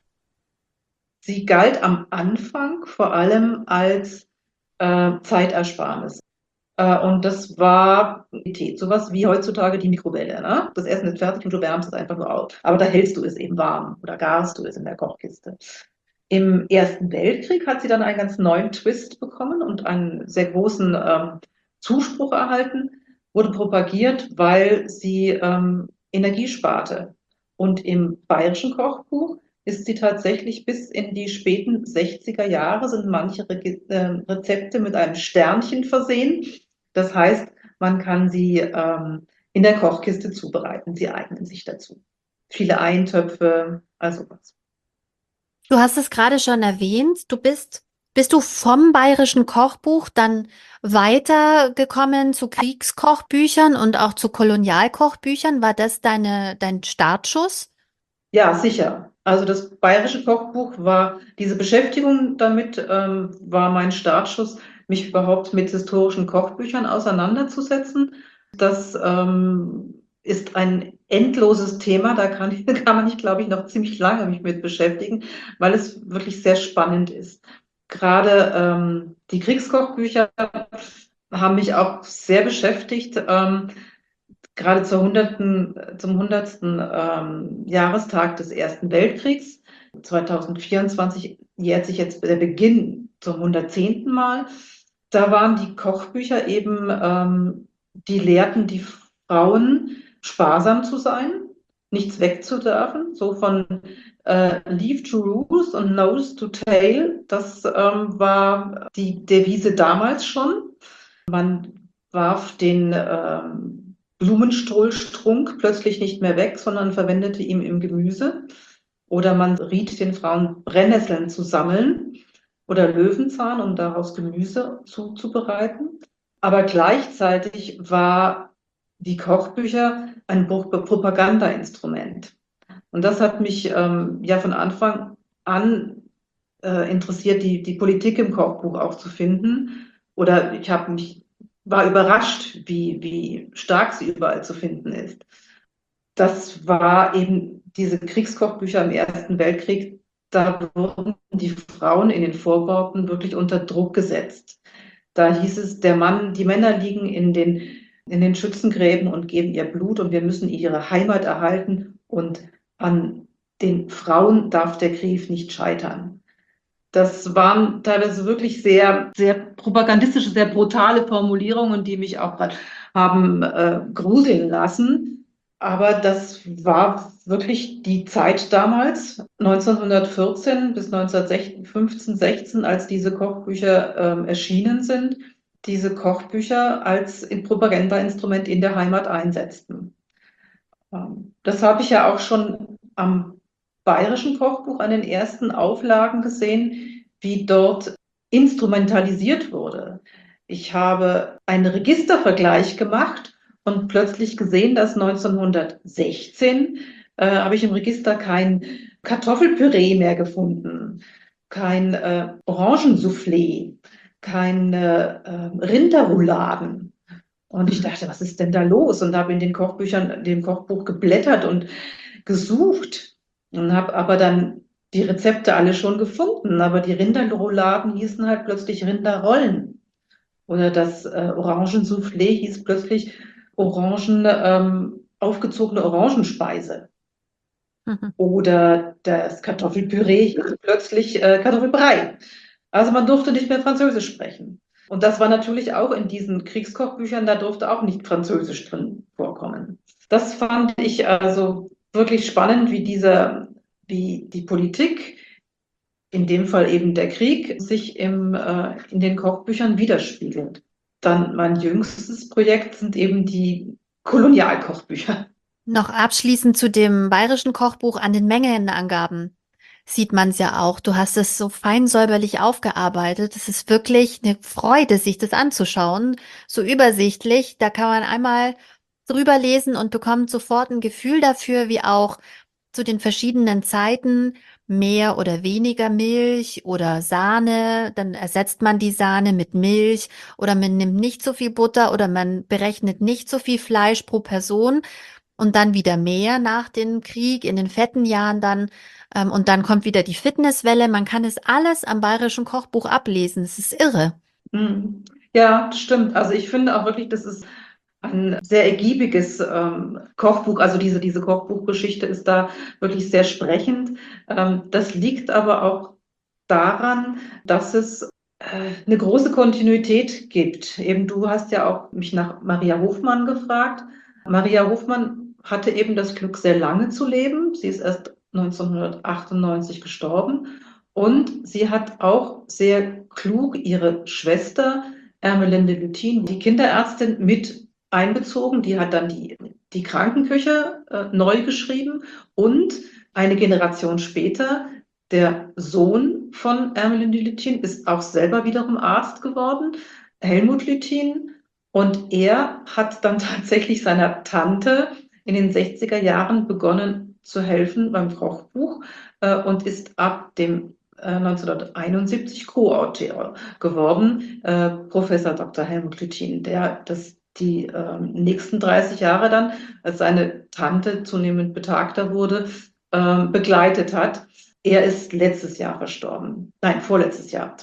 Sie galt am Anfang vor allem als äh, Zeitersparnis. Äh, und das war sowas wie heutzutage die Mikrowelle. Ne? Das Essen ist fertig und du wärmst es einfach nur auf. Aber da hältst du es eben warm oder garst du es in der Kochkiste. Im Ersten Weltkrieg hat sie dann einen ganz neuen Twist bekommen und einen sehr großen ähm, Zuspruch erhalten, wurde propagiert, weil sie ähm, Energie sparte. Und im bayerischen Kochbuch ist sie tatsächlich bis in die späten sechziger Jahre, sind manche Re äh, Rezepte mit einem Sternchen versehen. Das heißt, man kann sie ähm, in der Kochkiste zubereiten. Sie eignen sich dazu. Viele Eintöpfe, also was. Du hast es gerade schon erwähnt, du bist, bist du vom bayerischen Kochbuch dann weitergekommen zu Kriegskochbüchern und auch zu Kolonialkochbüchern? War das deine, dein Startschuss? Ja, sicher. Also das bayerische Kochbuch war, diese Beschäftigung damit ähm, war mein Startschuss, mich überhaupt mit historischen Kochbüchern auseinanderzusetzen. Das ähm, ist ein endloses Thema, da kann, kann man sich, glaube ich, noch ziemlich lange mich mit beschäftigen, weil es wirklich sehr spannend ist. Gerade ähm, die Kriegskochbücher haben mich auch sehr beschäftigt. Ähm, gerade zur hundertsten, zum hundertsten Ähm, Jahrestag des Ersten Weltkriegs. zweitausendvierundzwanzig jährt sich jetzt der Beginn zum hundertzehnten Mal. Da waren die Kochbücher eben, ähm, die lehrten die Frauen, sparsam zu sein, nichts wegzuwerfen, so von äh, Leave to Ruse und Nose to Tail. Das ähm, war die Devise damals schon. Man warf den ähm, Blumenkohlstrunk plötzlich nicht mehr weg, sondern verwendete ihn im Gemüse. Oder man riet den Frauen, Brennnesseln zu sammeln oder Löwenzahn, um daraus Gemüse zuzubereiten. Aber gleichzeitig war die Kochbücher ein Propagandainstrument. Und das hat mich ähm, ja von Anfang an äh, interessiert, die, die Politik im Kochbuch auch zu finden. Oder ich habe mich, war überrascht, wie, wie stark sie überall zu finden ist. Das war eben diese Kriegskochbücher im Ersten Weltkrieg. Da wurden die Frauen in den Vorworten wirklich unter Druck gesetzt. Da hieß es, der Mann, die Männer liegen in den, in den Schützengräben und geben ihr Blut und wir müssen ihre Heimat erhalten und an den Frauen darf der Krieg nicht scheitern. Das waren teilweise wirklich sehr, sehr propagandistische, sehr brutale Formulierungen, die mich auch haben äh, gruseln lassen. Aber das war wirklich die Zeit damals, neunzehnhundertvierzehn bis neunzehnhundertfünfzehn, sechzehn, als diese Kochbücher ähm, erschienen sind, diese Kochbücher als ein Propagandainstrument in der Heimat einsetzten. Ähm, das habe ich ja auch schon am bayerischen Kochbuch an den ersten Auflagen gesehen. wie dort instrumentalisiert wurde. Ich habe einen Registervergleich gemacht und plötzlich gesehen, dass neunzehnhundertsechzehn äh, habe ich im Register kein Kartoffelpüree mehr gefunden, kein äh, Orangensoufflé, keine äh, Rinderrouladen. Und ich dachte, was ist denn da los? Und habe in den Kochbüchern, dem Kochbuch geblättert und gesucht und habe aber dann die Rezepte alle schon gefunden. Aber die Rinderrouladen hießen halt plötzlich Rinderrollen. Oder das äh, Orangensoufflé hieß plötzlich Orangen, ähm, aufgezogene Orangenspeise. Mhm. Oder das Kartoffelpüree hieß plötzlich äh, Kartoffelbrei. Also man durfte nicht mehr Französisch sprechen. Und das war natürlich auch in diesen Kriegskochbüchern, da durfte auch nicht Französisch drin vorkommen. Das fand ich also wirklich spannend, wie dieser, wie die Politik, in dem Fall eben der Krieg, sich im, äh, in den Kochbüchern widerspiegelt. Dann mein jüngstes Projekt sind eben die Kolonialkochbücher. Noch abschließend zu dem bayerischen Kochbuch an den Mengenangaben sieht man es ja auch. Du hast es so fein säuberlich aufgearbeitet. Es ist wirklich eine Freude, sich das anzuschauen. So übersichtlich. Da kann man einmal drüber lesen und bekommt sofort ein Gefühl dafür, wie auch zu den verschiedenen Zeiten mehr oder weniger Milch oder Sahne. Dann ersetzt man die Sahne mit Milch oder man nimmt nicht so viel Butter oder man berechnet nicht so viel Fleisch pro Person. Und dann wieder mehr nach dem Krieg, in den fetten Jahren dann. Ähm, und dann kommt wieder die Fitnesswelle. Man kann es alles am Bayerischen Kochbuch ablesen. Es ist irre. Mhm. Ja, stimmt. Also ich finde auch wirklich, das ist ein sehr ergiebiges ähm, Kochbuch. Also diese, diese Kochbuchgeschichte ist da wirklich sehr sprechend. Ähm, das liegt aber auch daran, dass es äh, eine große Kontinuität gibt. Eben du hast ja auch mich nach Maria Hofmann gefragt. Maria Hofmann hatte eben das Glück, sehr lange zu leben. Sie ist erst neunzehnhundertachtundneunzig gestorben und sie hat auch sehr klug ihre Schwester Ermelinde Lüthin, die Kinderärztin, mit einbezogen. Die hat dann die, die Krankenküche äh, neu geschrieben und eine Generation später der Sohn von Ermelinde Lüthin ist auch selber wiederum Arzt geworden, Helmut Lüthin. Und er hat dann tatsächlich seiner Tante in den sechziger Jahren begonnen zu helfen beim Kochbuch äh, und ist ab dem äh, neunzehnhunderteinundsiebzig Co-Autor geworden, äh, Professor Doktor Helmut Lüthin, der das die äh, nächsten dreißig Jahre dann, als seine Tante zunehmend betagter wurde, äh, begleitet hat. Er ist letztes Jahr verstorben. Nein, vorletztes Jahr,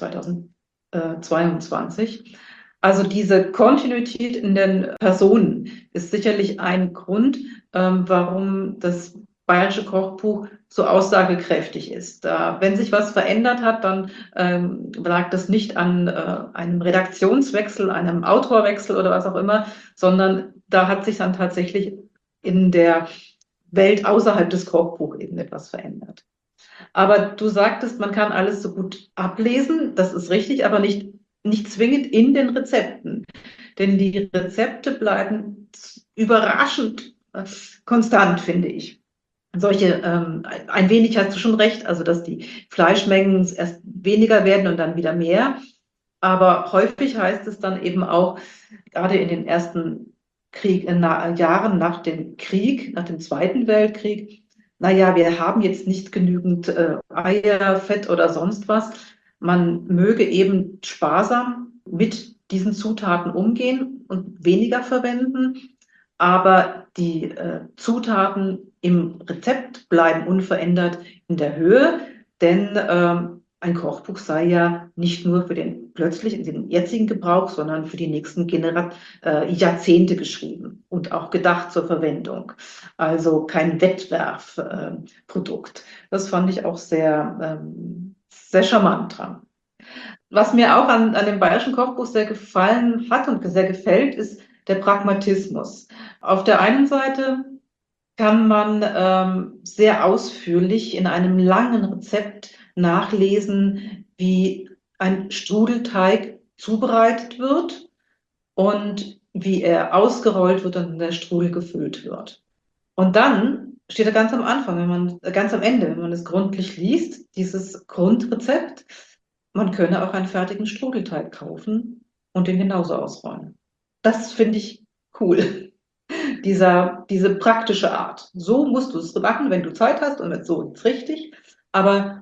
zweitausendzweiundzwanzig. Also diese Kontinuität in den Personen ist sicherlich ein Grund, ähm, warum das Bayerische Kochbuch so aussagekräftig ist. Da, wenn sich was verändert hat, dann ähm, lag das nicht an äh, einem Redaktionswechsel, einem Autorwechsel oder was auch immer, sondern da hat sich dann tatsächlich in der Welt außerhalb des Kochbuchs eben etwas verändert. Aber du sagtest, man kann alles so gut ablesen, das ist richtig, aber nicht, nicht zwingend in den Rezepten. Denn die Rezepte bleiben überraschend äh, konstant, finde ich. Solche, ähm, ein wenig hast du schon recht, also dass die Fleischmengen erst weniger werden und dann wieder mehr. Aber häufig heißt es dann eben auch, gerade in den ersten Krieg, in na, Jahren nach dem Krieg, nach dem Zweiten Weltkrieg, naja, wir haben jetzt nicht genügend äh, Eier, Fett oder sonst was. Man möge eben sparsam mit diesen Zutaten umgehen und weniger verwenden, aber die äh, Zutaten im Rezept bleiben unverändert in der Höhe, denn ähm, ein Kochbuch sei ja nicht nur für den plötzlich den jetzigen Gebrauch, sondern für die nächsten Genera äh, Jahrzehnte geschrieben und auch gedacht zur Verwendung. Also kein Wettbewerbsprodukt. Äh, das fand ich auch sehr, ähm, sehr charmant dran. Was mir auch an, an dem Bayerischen Kochbuch sehr gefallen hat und sehr gefällt, ist der Pragmatismus. Auf der einen Seite kann man ähm, sehr ausführlich in einem langen Rezept nachlesen, wie ein Strudelteig zubereitet wird und wie er ausgerollt wird und in der Strudel gefüllt wird. Und dann steht er ganz am Anfang, wenn man, ganz am Ende, wenn man es gründlich liest, dieses Grundrezept. man könne auch einen fertigen Strudelteig kaufen und den genauso ausrollen. Das finde ich cool. Dieser, diese praktische Art. So musst du es machen, wenn du Zeit hast und so ist es richtig. Aber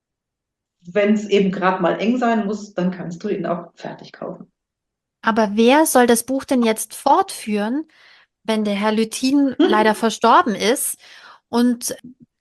wenn es eben gerade mal eng sein muss, dann kannst du ihn auch fertig kaufen. Aber wer soll das Buch denn jetzt fortführen, wenn der Herr Lüthin leider verstorben ist und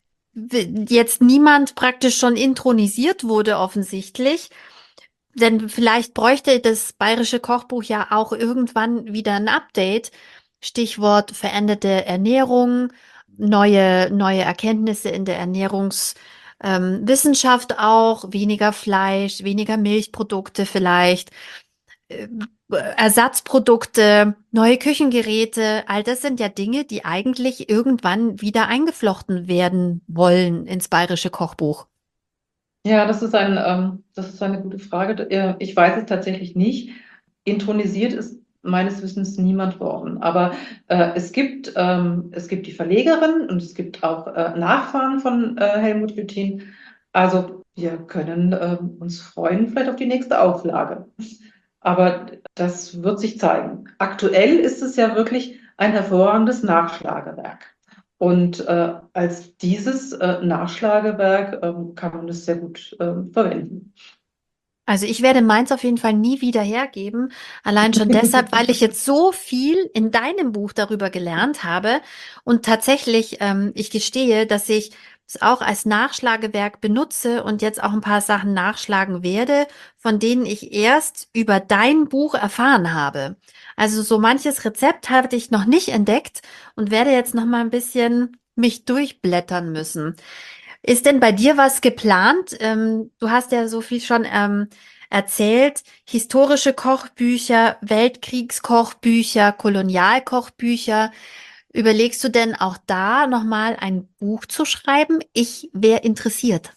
w- jetzt niemand praktisch schon intronisiert wurde, offensichtlich? Denn vielleicht bräuchte das Bayerische Kochbuch ja auch irgendwann wieder ein Update. Stichwort veränderte Ernährung, neue, neue Erkenntnisse in der Ernährungswissenschaft ähm, Wissenschaft auch, weniger Fleisch, weniger Milchprodukte vielleicht, äh, Ersatzprodukte, neue Küchengeräte. All das sind ja Dinge, die eigentlich irgendwann wieder eingeflochten werden wollen ins Bayerische Kochbuch. Ja, das ist ein, ähm, das ist eine gute Frage. Äh, Ich weiß es tatsächlich nicht. Intronisiert ist meines Wissens niemand worden. Aber äh, es gibt, ähm, es gibt die Verlegerin und es gibt auch äh, Nachfahren von äh, Helmut Lüthin. Also wir können ähm, uns freuen, vielleicht auf die nächste Auflage. Aber das wird sich zeigen. Aktuell ist es ja wirklich ein hervorragendes Nachschlagewerk. Und äh, als dieses äh, Nachschlagewerk ähm, kann man es sehr gut ähm, verwenden. Also ich werde meins auf jeden Fall nie wieder hergeben. Allein schon deshalb, weil ich jetzt so viel in deinem Buch darüber gelernt habe. Und tatsächlich, ähm, ich gestehe, dass ich es auch als Nachschlagewerk benutze und jetzt auch ein paar Sachen nachschlagen werde, von denen ich erst über dein Buch erfahren habe. Also so manches Rezept hatte ich noch nicht entdeckt und werde jetzt noch mal ein bisschen mich durchblättern müssen. Ist denn bei dir was geplant? Ähm, du hast ja so viel schon ähm, erzählt. Historische Kochbücher, Weltkriegskochbücher, Kolonialkochbücher. Überlegst du denn auch da nochmal ein Buch zu schreiben? Ich wäre interessiert.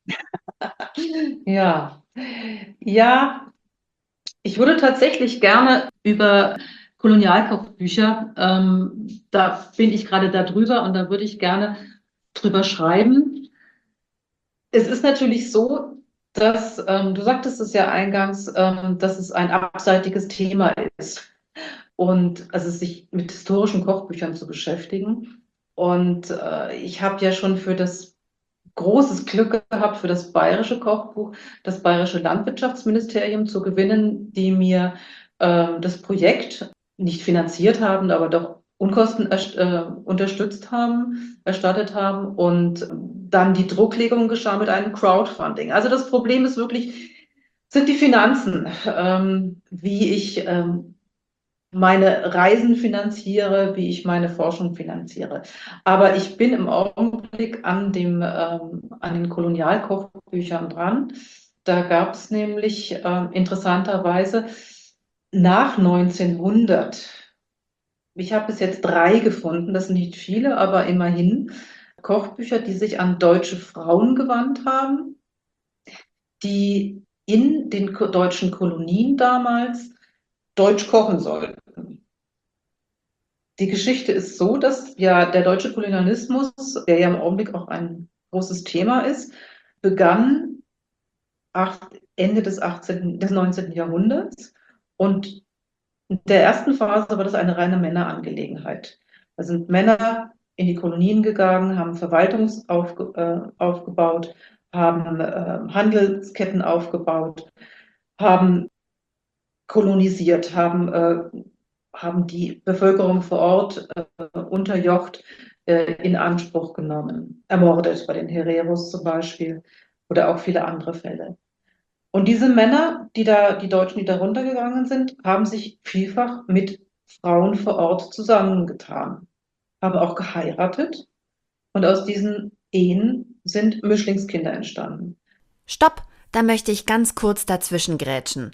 Ja, ja, ich würde tatsächlich gerne über Kolonialkochbücher, ähm, da bin ich gerade da drüber und da würde ich gerne drüber schreiben. Es ist natürlich so, dass, ähm, du sagtest es ja eingangs, ähm, dass es ein abseitiges Thema ist. Und also sich mit historischen Kochbüchern zu beschäftigen. Und äh, ich habe ja schon für das großes Glück gehabt, für das Bayerische Kochbuch, das Bayerische Landwirtschaftsministerium zu gewinnen, die mir äh, das Projekt nicht finanziert haben, aber doch Unkosten erst, äh, unterstützt haben, erstattet haben und dann die Drucklegung geschah mit einem Crowdfunding. Also das Problem ist wirklich, sind die Finanzen, ähm, wie ich ähm, meine Reisen finanziere, wie ich meine Forschung finanziere. Aber ich bin im Augenblick an dem, ähm, an den Kolonialkochbüchern dran. Da gab es nämlich ähm, interessanterweise nach neunzehnhundert, ich habe bis jetzt drei gefunden, das sind nicht viele, aber immerhin, Kochbücher, die sich an deutsche Frauen gewandt haben, die in den ko- deutschen Kolonien damals Deutsch kochen sollten. Die Geschichte ist so, dass ja der deutsche Kolonialismus, der ja im Augenblick auch ein großes Thema ist, begann acht, Ende des achtzehnten., des neunzehnten. Jahrhunderts. Und in der ersten Phase war das eine reine Männerangelegenheit. Da sind Männer in die Kolonien gegangen, haben Verwaltungs aufge, äh, aufgebaut, haben äh, Handelsketten aufgebaut, haben kolonisiert, haben, äh, haben die Bevölkerung vor Ort äh, unterjocht, äh, in Anspruch genommen, ermordet bei den Hereros zum Beispiel oder auch viele andere Fälle. Und diese Männer, die da, die Deutschen, die da runtergegangen sind, haben sich vielfach mit Frauen vor Ort zusammengetan, haben auch geheiratet und aus diesen Ehen sind Mischlingskinder entstanden. Stopp, da möchte ich ganz kurz dazwischen grätschen.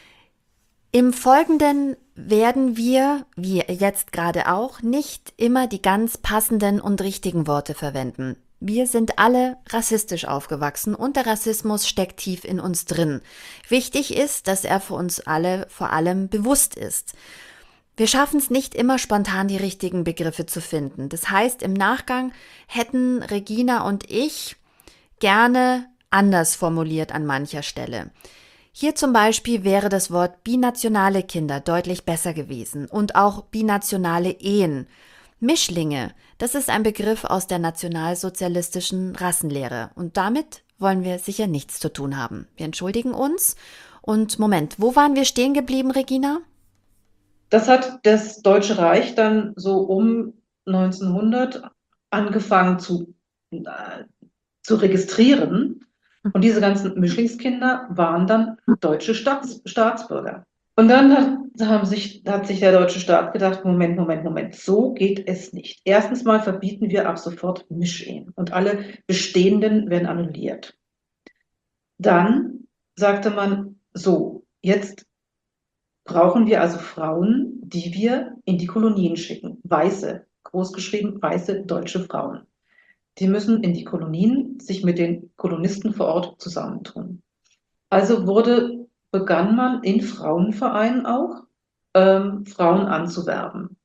Im Folgenden werden wir, wie jetzt gerade auch, nicht immer die ganz passenden und richtigen Worte verwenden. Wir sind alle rassistisch aufgewachsen und der Rassismus steckt tief in uns drin. Wichtig ist, dass er für uns alle vor allem bewusst ist. Wir schaffen es nicht immer spontan, die richtigen Begriffe zu finden. Das heißt, im Nachgang hätten Regina und ich gerne anders formuliert an mancher Stelle. Hier zum Beispiel wäre das Wort binationale Kinder deutlich besser gewesen und auch binationale Ehen. Mischlinge, das ist ein Begriff aus der nationalsozialistischen Rassenlehre und damit wollen wir sicher nichts zu tun haben. Wir entschuldigen uns. Und Moment, wo waren wir stehen geblieben, Regina? Das hat das Deutsche Reich dann so um neunzehnhundert angefangen zu, äh, zu registrieren. Und diese ganzen Mischlingskinder waren dann deutsche Staats Staatsbürger. Und dann hat, haben sich, hat sich der deutsche Staat gedacht, Moment, Moment, Moment, so geht es nicht. Erstens mal verbieten wir ab sofort Mischehen und alle bestehenden werden annulliert. Dann sagte man, so, jetzt brauchen wir also Frauen, die wir in die Kolonien schicken. Weiße, großgeschrieben, weiße deutsche Frauen. Die müssen in die Kolonien sich mit den Kolonisten vor Ort zusammentun. Also wurde, begann man in Frauenvereinen auch, ähm, Frauen anzuwerben.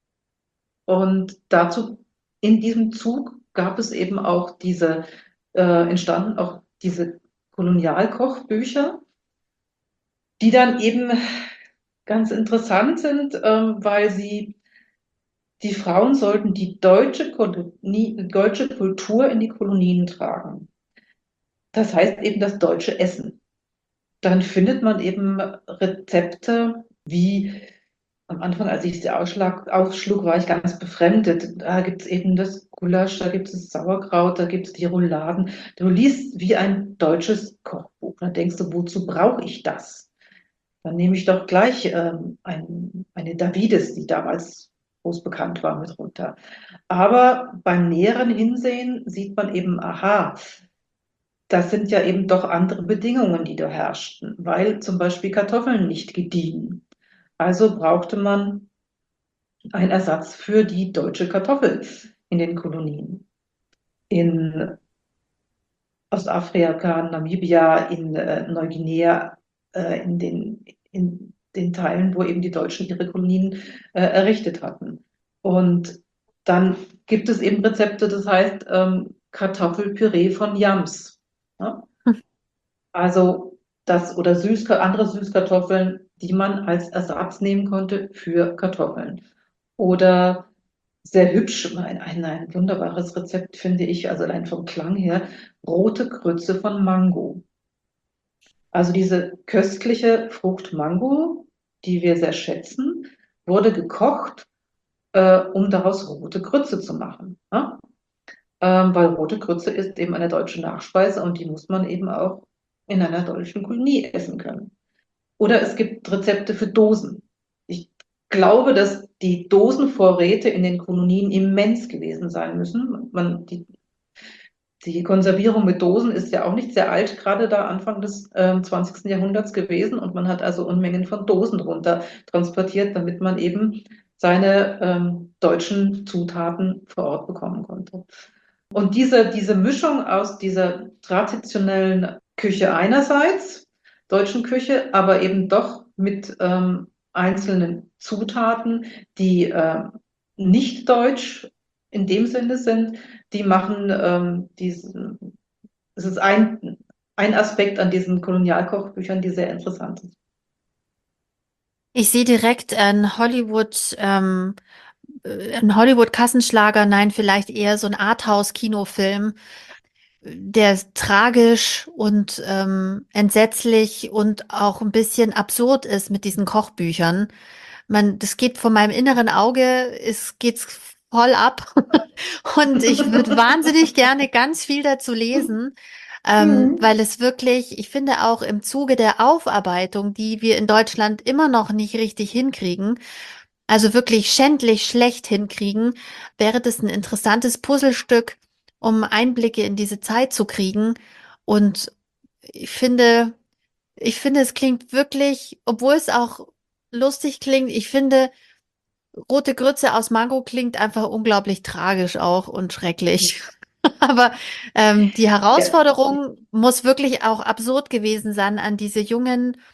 Und dazu, in diesem Zug gab es eben auch diese, äh, entstanden auch diese Kolonialkochbücher, die dann eben ganz interessant sind, ähm, weil sie, die Frauen sollten die deutsche, Kolonie, deutsche Kultur in die Kolonien tragen. Das heißt eben das deutsche Essen. Dann findet man eben Rezepte wie, am Anfang, als ich sie ausschlag, ausschlug, war ich ganz befremdet. Da gibt es eben das Gulasch, da gibt es Sauerkraut, da gibt es die Rouladen. Du liest wie ein deutsches Kochbuch. Da denkst du, wozu brauche ich das? Dann nehme ich doch gleich ähm, ein, eine Davides, die damals groß bekannt war, mit runter. Aber beim näheren Hinsehen sieht man eben, aha, das sind ja eben doch andere Bedingungen, die da herrschten, weil zum Beispiel Kartoffeln nicht gediehen. Also brauchte man einen Ersatz für die deutsche Kartoffel in den Kolonien. In Ostafrika, Namibia, in äh, Neuguinea, äh, in den, in den Teilen, wo eben die Deutschen ihre Kolonien äh, errichtet hatten. Und dann gibt es eben Rezepte, das heißt ähm, Kartoffelpüree von Yams. Ja? Also das oder Süß, andere Süßkartoffeln, die man als Ersatz nehmen konnte für Kartoffeln. Oder sehr hübsch, ein, ein, ein wunderbares Rezept finde ich, also allein vom Klang her, rote Grütze von Mango. Also diese köstliche Frucht Mango, die wir sehr schätzen, wurde gekocht, äh, um daraus rote Grütze zu machen. Ja? Ähm, weil rote Grütze ist eben eine deutsche Nachspeise und die muss man eben auch in einer deutschen Kolonie essen können. Oder es gibt Rezepte für Dosen. Ich glaube, dass die Dosenvorräte in den Kolonien immens gewesen sein müssen. Man, die, die Konservierung mit Dosen ist ja auch nicht sehr alt, gerade da Anfang des äh, zwanzigsten. Jahrhunderts gewesen. Und man hat also Unmengen von Dosen runter transportiert, damit man eben seine ähm, deutschen Zutaten vor Ort bekommen konnte. Und diese, diese Mischung aus dieser traditionellen Küche einerseits, deutschen Küche, aber eben doch mit ähm, einzelnen Zutaten, die äh, nicht deutsch in dem Sinne sind, die machen ähm, diesen, es ist ein, ein Aspekt an diesen Kolonialkochbüchern, die sehr interessant ist. Ich sehe direkt ein Hollywood, ähm, äh, ein Hollywood-Kassenschlager, nein, vielleicht eher so ein Arthouse-Kinofilm, der tragisch und ähm, entsetzlich und auch ein bisschen absurd ist mit diesen Kochbüchern. Man, das geht von meinem inneren Auge, es geht's voll ab und ich würde wahnsinnig gerne ganz viel dazu lesen, ähm, Mhm. weil es wirklich, ich finde auch im Zuge der Aufarbeitung, die wir in Deutschland immer noch nicht richtig hinkriegen, also wirklich schändlich schlecht hinkriegen, wäre das ein interessantes Puzzlestück, um Einblicke in diese Zeit zu kriegen. Und ich finde, ich finde, es klingt wirklich, obwohl es auch lustig klingt, ich finde, rote Grütze aus Mango klingt einfach unglaublich tragisch auch und schrecklich. Aber ähm, die Ja. Herausforderung muss wirklich auch absurd gewesen sein an diese jungen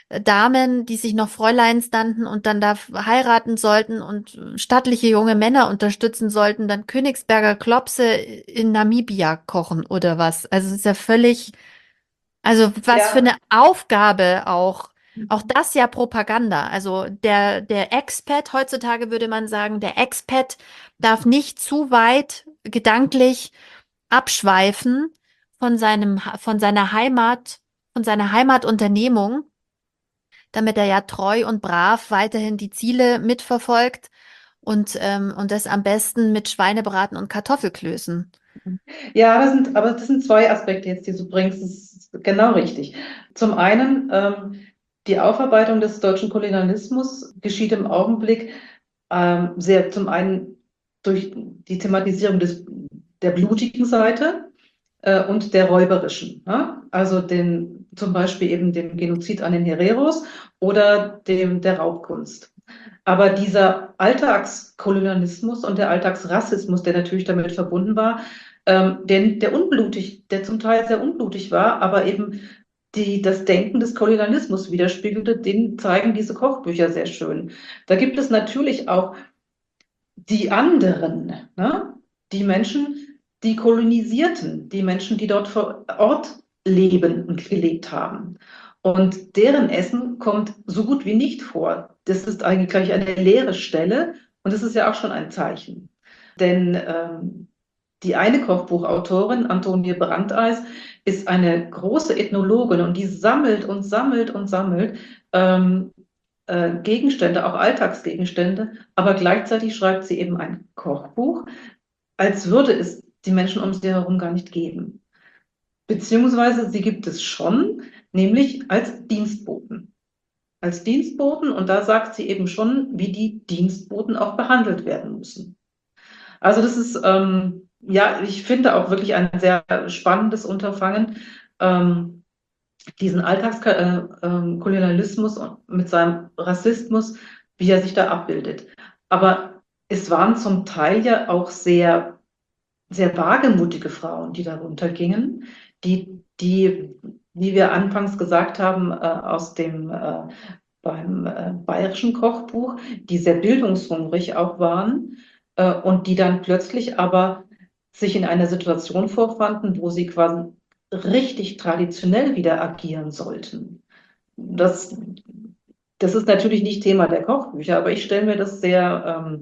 Damen, die sich noch Fräuleins nannten und dann da heiraten sollten und stattliche junge Männer unterstützen sollten, dann Königsberger Klopse in Namibia kochen oder was. Also es ist ja völlig, also was für Ja. eine Aufgabe auch. Auch das ja Propaganda. Also der, der Expat, heutzutage würde man sagen, der Expat darf nicht zu weit gedanklich abschweifen von seinem, von seiner Heimat, von seiner Heimatunternehmung, damit er ja treu und brav weiterhin die Ziele mitverfolgt und, ähm, und das am besten mit Schweinebraten und Kartoffelklößen. Ja, das sind, aber das sind zwei Aspekte jetzt, die du bringst. Das ist genau richtig. Zum einen, ähm, die Aufarbeitung des deutschen Kolonialismus geschieht im Augenblick ähm, sehr zum einen durch die Thematisierung des, der blutigen Seite äh, und der räuberischen. Ne? Also den, zum Beispiel eben dem Genozid an den Hereros oder dem, der Raubkunst. Aber dieser Alltagskolonialismus und der Alltagsrassismus, der natürlich damit verbunden war, ähm, den, der unblutig, der zum Teil sehr unblutig war, aber eben die, das Denken des Kolonialismus widerspiegelte, den zeigen diese Kochbücher sehr schön. Da gibt es natürlich auch die anderen, ne? Die Menschen, die Kolonisierten, die Menschen, die dort vor Ort leben und gelebt haben. Und deren Essen kommt so gut wie nicht vor. Das ist eigentlich gleich eine leere Stelle und das ist ja auch schon ein Zeichen. Denn ähm, die eine Kochbuchautorin, Antonie Brandeis, ist eine große Ethnologin und die sammelt und sammelt und sammelt ähm, äh, Gegenstände, auch Alltagsgegenstände, aber gleichzeitig schreibt sie eben ein Kochbuch, als würde es die Menschen um sie herum gar nicht geben. Beziehungsweise sie gibt es schon, nämlich als Dienstboten. Als Dienstboten und da sagt sie eben schon, wie die Dienstboten auch behandelt werden müssen. Also das ist, ähm, ja, ich finde auch wirklich ein sehr spannendes Unterfangen, ähm, diesen Alltagskolonialismus mit seinem Rassismus, wie er sich da abbildet. Aber es waren zum Teil ja auch sehr, sehr wagemutige Frauen, die darunter gingen, die, die, wie wir anfangs gesagt haben, äh, aus dem äh, beim äh, bayerischen Kochbuch, die sehr bildungshungrig auch waren äh, und die dann plötzlich aber sich in einer Situation vorfanden, wo sie quasi richtig traditionell wieder agieren sollten. Das, das ist natürlich nicht Thema der Kochbücher, aber ich stelle mir das sehr ähm,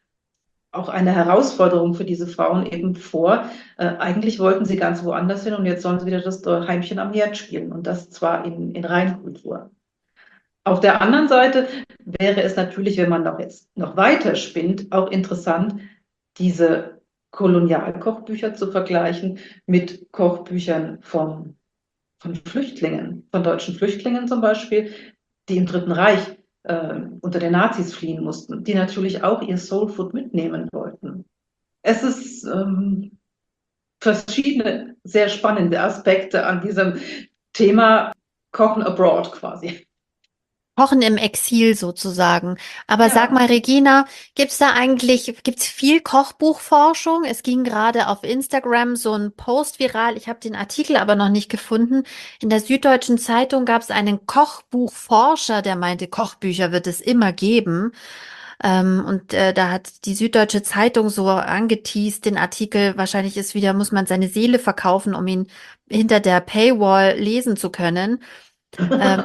auch eine Herausforderung für diese Frauen eben vor. Äh, eigentlich wollten sie ganz woanders hin und jetzt sollen sie wieder das Heimchen am Herd spielen und das zwar in, in Reinkultur. Auf der anderen Seite wäre es natürlich, wenn man noch jetzt noch weiter spinnt, auch interessant, diese Kolonialkochbücher zu vergleichen mit Kochbüchern von, von Flüchtlingen, von deutschen Flüchtlingen zum Beispiel, die im Dritten Reich äh, unter den Nazis fliehen mussten, die natürlich auch ihr Soulfood mitnehmen wollten. Es ist ähm, verschiedene sehr spannende Aspekte an diesem Thema Kochen abroad quasi. Kochen im Exil sozusagen. Aber sag Ja. mal, Regina, gibt's da eigentlich, gibt's viel Kochbuchforschung? Es ging gerade auf Instagram so ein Post viral. Ich habe den Artikel aber noch nicht gefunden. In der Süddeutschen Zeitung gab es einen Kochbuchforscher, der meinte, Kochbücher wird es immer geben. Ähm, und äh, da hat die Süddeutsche Zeitung so angeteast, den Artikel, wahrscheinlich ist wieder, muss man seine Seele verkaufen, um ihn hinter der Paywall lesen zu können. Ähm,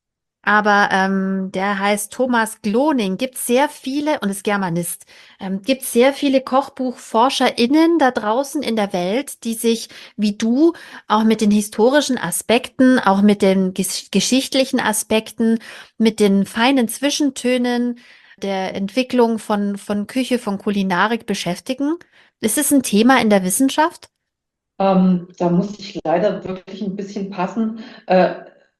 aber ähm, der heißt Thomas Gloning. Gibt sehr viele und ist Germanist. Ähm, gibt sehr viele KochbuchforscherInnen da draußen in der Welt, die sich wie du auch mit den historischen Aspekten, auch mit den ges geschichtlichen Aspekten, mit den feinen Zwischentönen der Entwicklung von von Küche, von Kulinarik beschäftigen. Ist es ein Thema in der Wissenschaft? Ähm, da muss ich leider wirklich ein bisschen passen. Äh,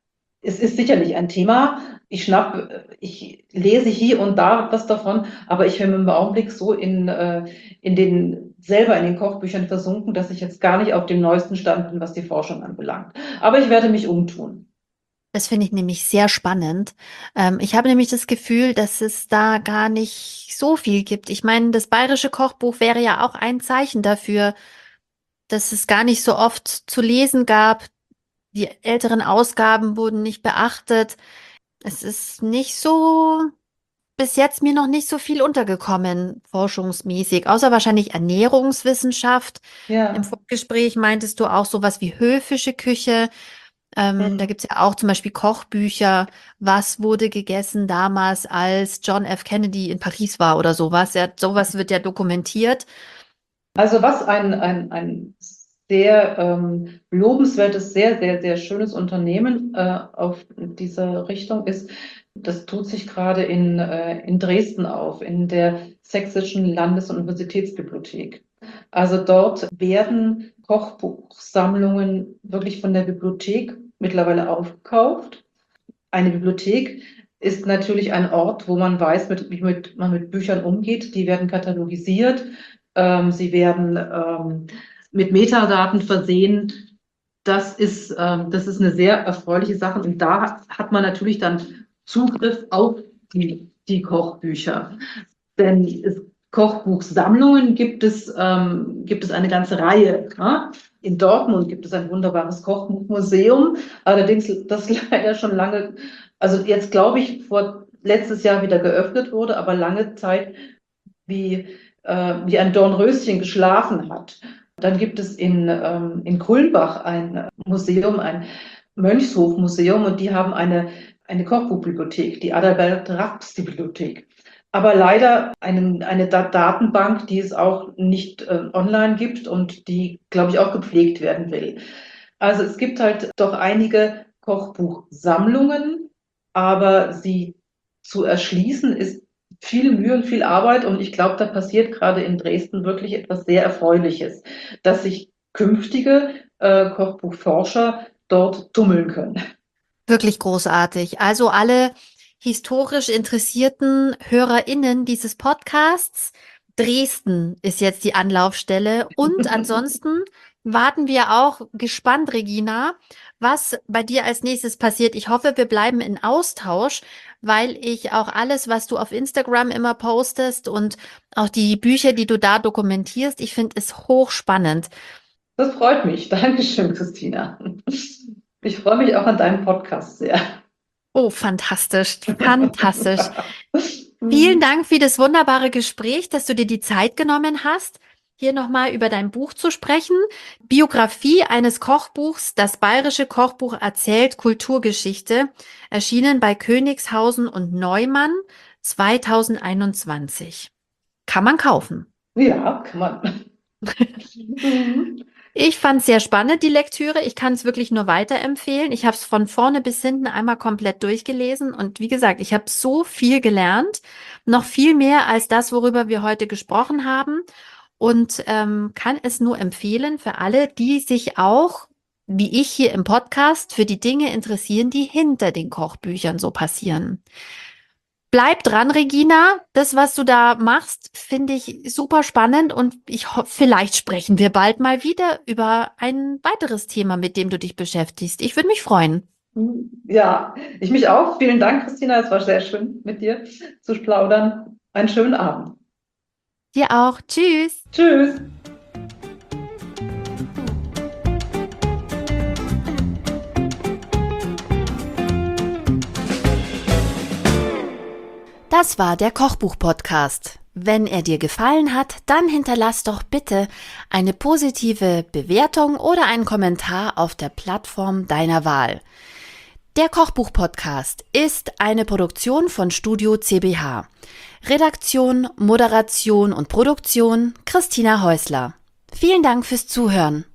es ist sicherlich ein Thema. Ich schnapp, ich lese hier und da was davon, aber ich bin im Augenblick so in, äh, in den, selber in den Kochbüchern versunken, dass ich jetzt gar nicht auf dem neuesten Stand bin, was die Forschung anbelangt. Aber ich werde mich umtun. Das finde ich nämlich sehr spannend. Ähm, ich habe nämlich das Gefühl, dass es da gar nicht so viel gibt. Ich meine, das bayerische Kochbuch wäre ja auch ein Zeichen dafür, dass es gar nicht so oft zu lesen gab. Die älteren Ausgaben wurden nicht beachtet. Es ist nicht so, bis jetzt mir noch nicht so viel untergekommen, forschungsmäßig, außer wahrscheinlich Ernährungswissenschaft. Im Ja. Vorgespräch meintest du auch sowas wie höfische Küche. Ähm, da Mhm. gibt's ja auch zum Beispiel Kochbücher. Was wurde gegessen damals, als John F. Kennedy in Paris war oder sowas? Ja, sowas wird ja dokumentiert. Also was ein, ein, ein sehr ähm, lobenswertes, sehr, sehr, sehr schönes Unternehmen äh, auf dieser Richtung ist, das tut sich gerade in, äh, in Dresden auf, in der Sächsischen Landes- und Universitätsbibliothek. Also dort werden Kochbuchsammlungen wirklich von der Bibliothek mittlerweile aufgekauft. Eine Bibliothek ist natürlich ein Ort, wo man weiß, mit, wie mit, man mit Büchern umgeht. Die werden katalogisiert, ähm, sie werden ähm, mit Metadaten versehen. Das ist, ähm, das ist eine sehr erfreuliche Sache. Und da hat man natürlich dann Zugriff auf die, die Kochbücher. Denn es, Kochbuchsammlungen gibt es, ähm, gibt es eine ganze Reihe. Ja? In Dortmund gibt es ein wunderbares Kochbuchmuseum, allerdings das leider schon lange, also jetzt glaube ich, vor letztes Jahr wieder geöffnet wurde, aber lange Zeit wie, äh, wie ein Dornröschen geschlafen hat. Dann gibt es in, ähm, in Kulmbach ein Museum, ein Mönchshofmuseum, und die haben eine, eine Kochbuchbibliothek, die Adalbert Raps Bibliothek. Aber leider einen, eine Da- Datenbank, die es auch nicht äh, online gibt und die, glaube ich, auch gepflegt werden will. Also es gibt halt doch einige Kochbuchsammlungen, aber sie zu erschließen ist viel Mühe und viel Arbeit, und ich glaube, da passiert gerade in Dresden wirklich etwas sehr Erfreuliches, dass sich künftige äh, Kochbuchforscher dort tummeln können. Wirklich großartig. Also alle historisch interessierten HörerInnen dieses Podcasts, Dresden ist jetzt die Anlaufstelle. Und ansonsten warten wir auch gespannt, Regina, was bei dir als nächstes passiert. Ich hoffe, wir bleiben in Austausch, weil ich auch alles, was du auf Instagram immer postest und auch die Bücher, die du da dokumentierst, ich finde es hochspannend. Das freut mich. Dankeschön, Christina. Ich freue mich auch an deinem Podcast sehr. Oh, fantastisch, fantastisch. Vielen Dank für das wunderbare Gespräch, dass du dir die Zeit genommen hast, hier nochmal über dein Buch zu sprechen. Biografie eines Kochbuchs, das Bayerische Kochbuch erzählt Kulturgeschichte, erschienen bei Königshausen und Neumann zweitausendeinundzwanzig. Kann man kaufen. Ja, kann man. Mhm. Ich fand es sehr spannend, die Lektüre. Ich kann es wirklich nur weiterempfehlen. Ich habe es von vorne bis hinten einmal komplett durchgelesen. Und wie gesagt, ich habe so viel gelernt. Noch viel mehr als das, worüber wir heute gesprochen haben. Und ähm, kann es nur empfehlen für alle, die sich auch, wie ich hier im Podcast, für die Dinge interessieren, die hinter den Kochbüchern so passieren. Bleib dran, Regina. Das, was du da machst, finde ich super spannend, und ich hoffe, vielleicht sprechen wir bald mal wieder über ein weiteres Thema, mit dem du dich beschäftigst. Ich würde mich freuen. Ja, ich mich auch. Vielen Dank, Christina. Es war sehr schön, mit dir zu plaudern. Einen schönen Abend. Dir auch. Tschüss. Tschüss. Das war der Kochbuch-Podcast. Wenn er dir gefallen hat, dann hinterlass doch bitte eine positive Bewertung oder einen Kommentar auf der Plattform deiner Wahl. Der Kochbuch-Podcast ist eine Produktion von Studio C B H. Redaktion, Moderation und Produktion Christina Häusler. Vielen Dank fürs Zuhören.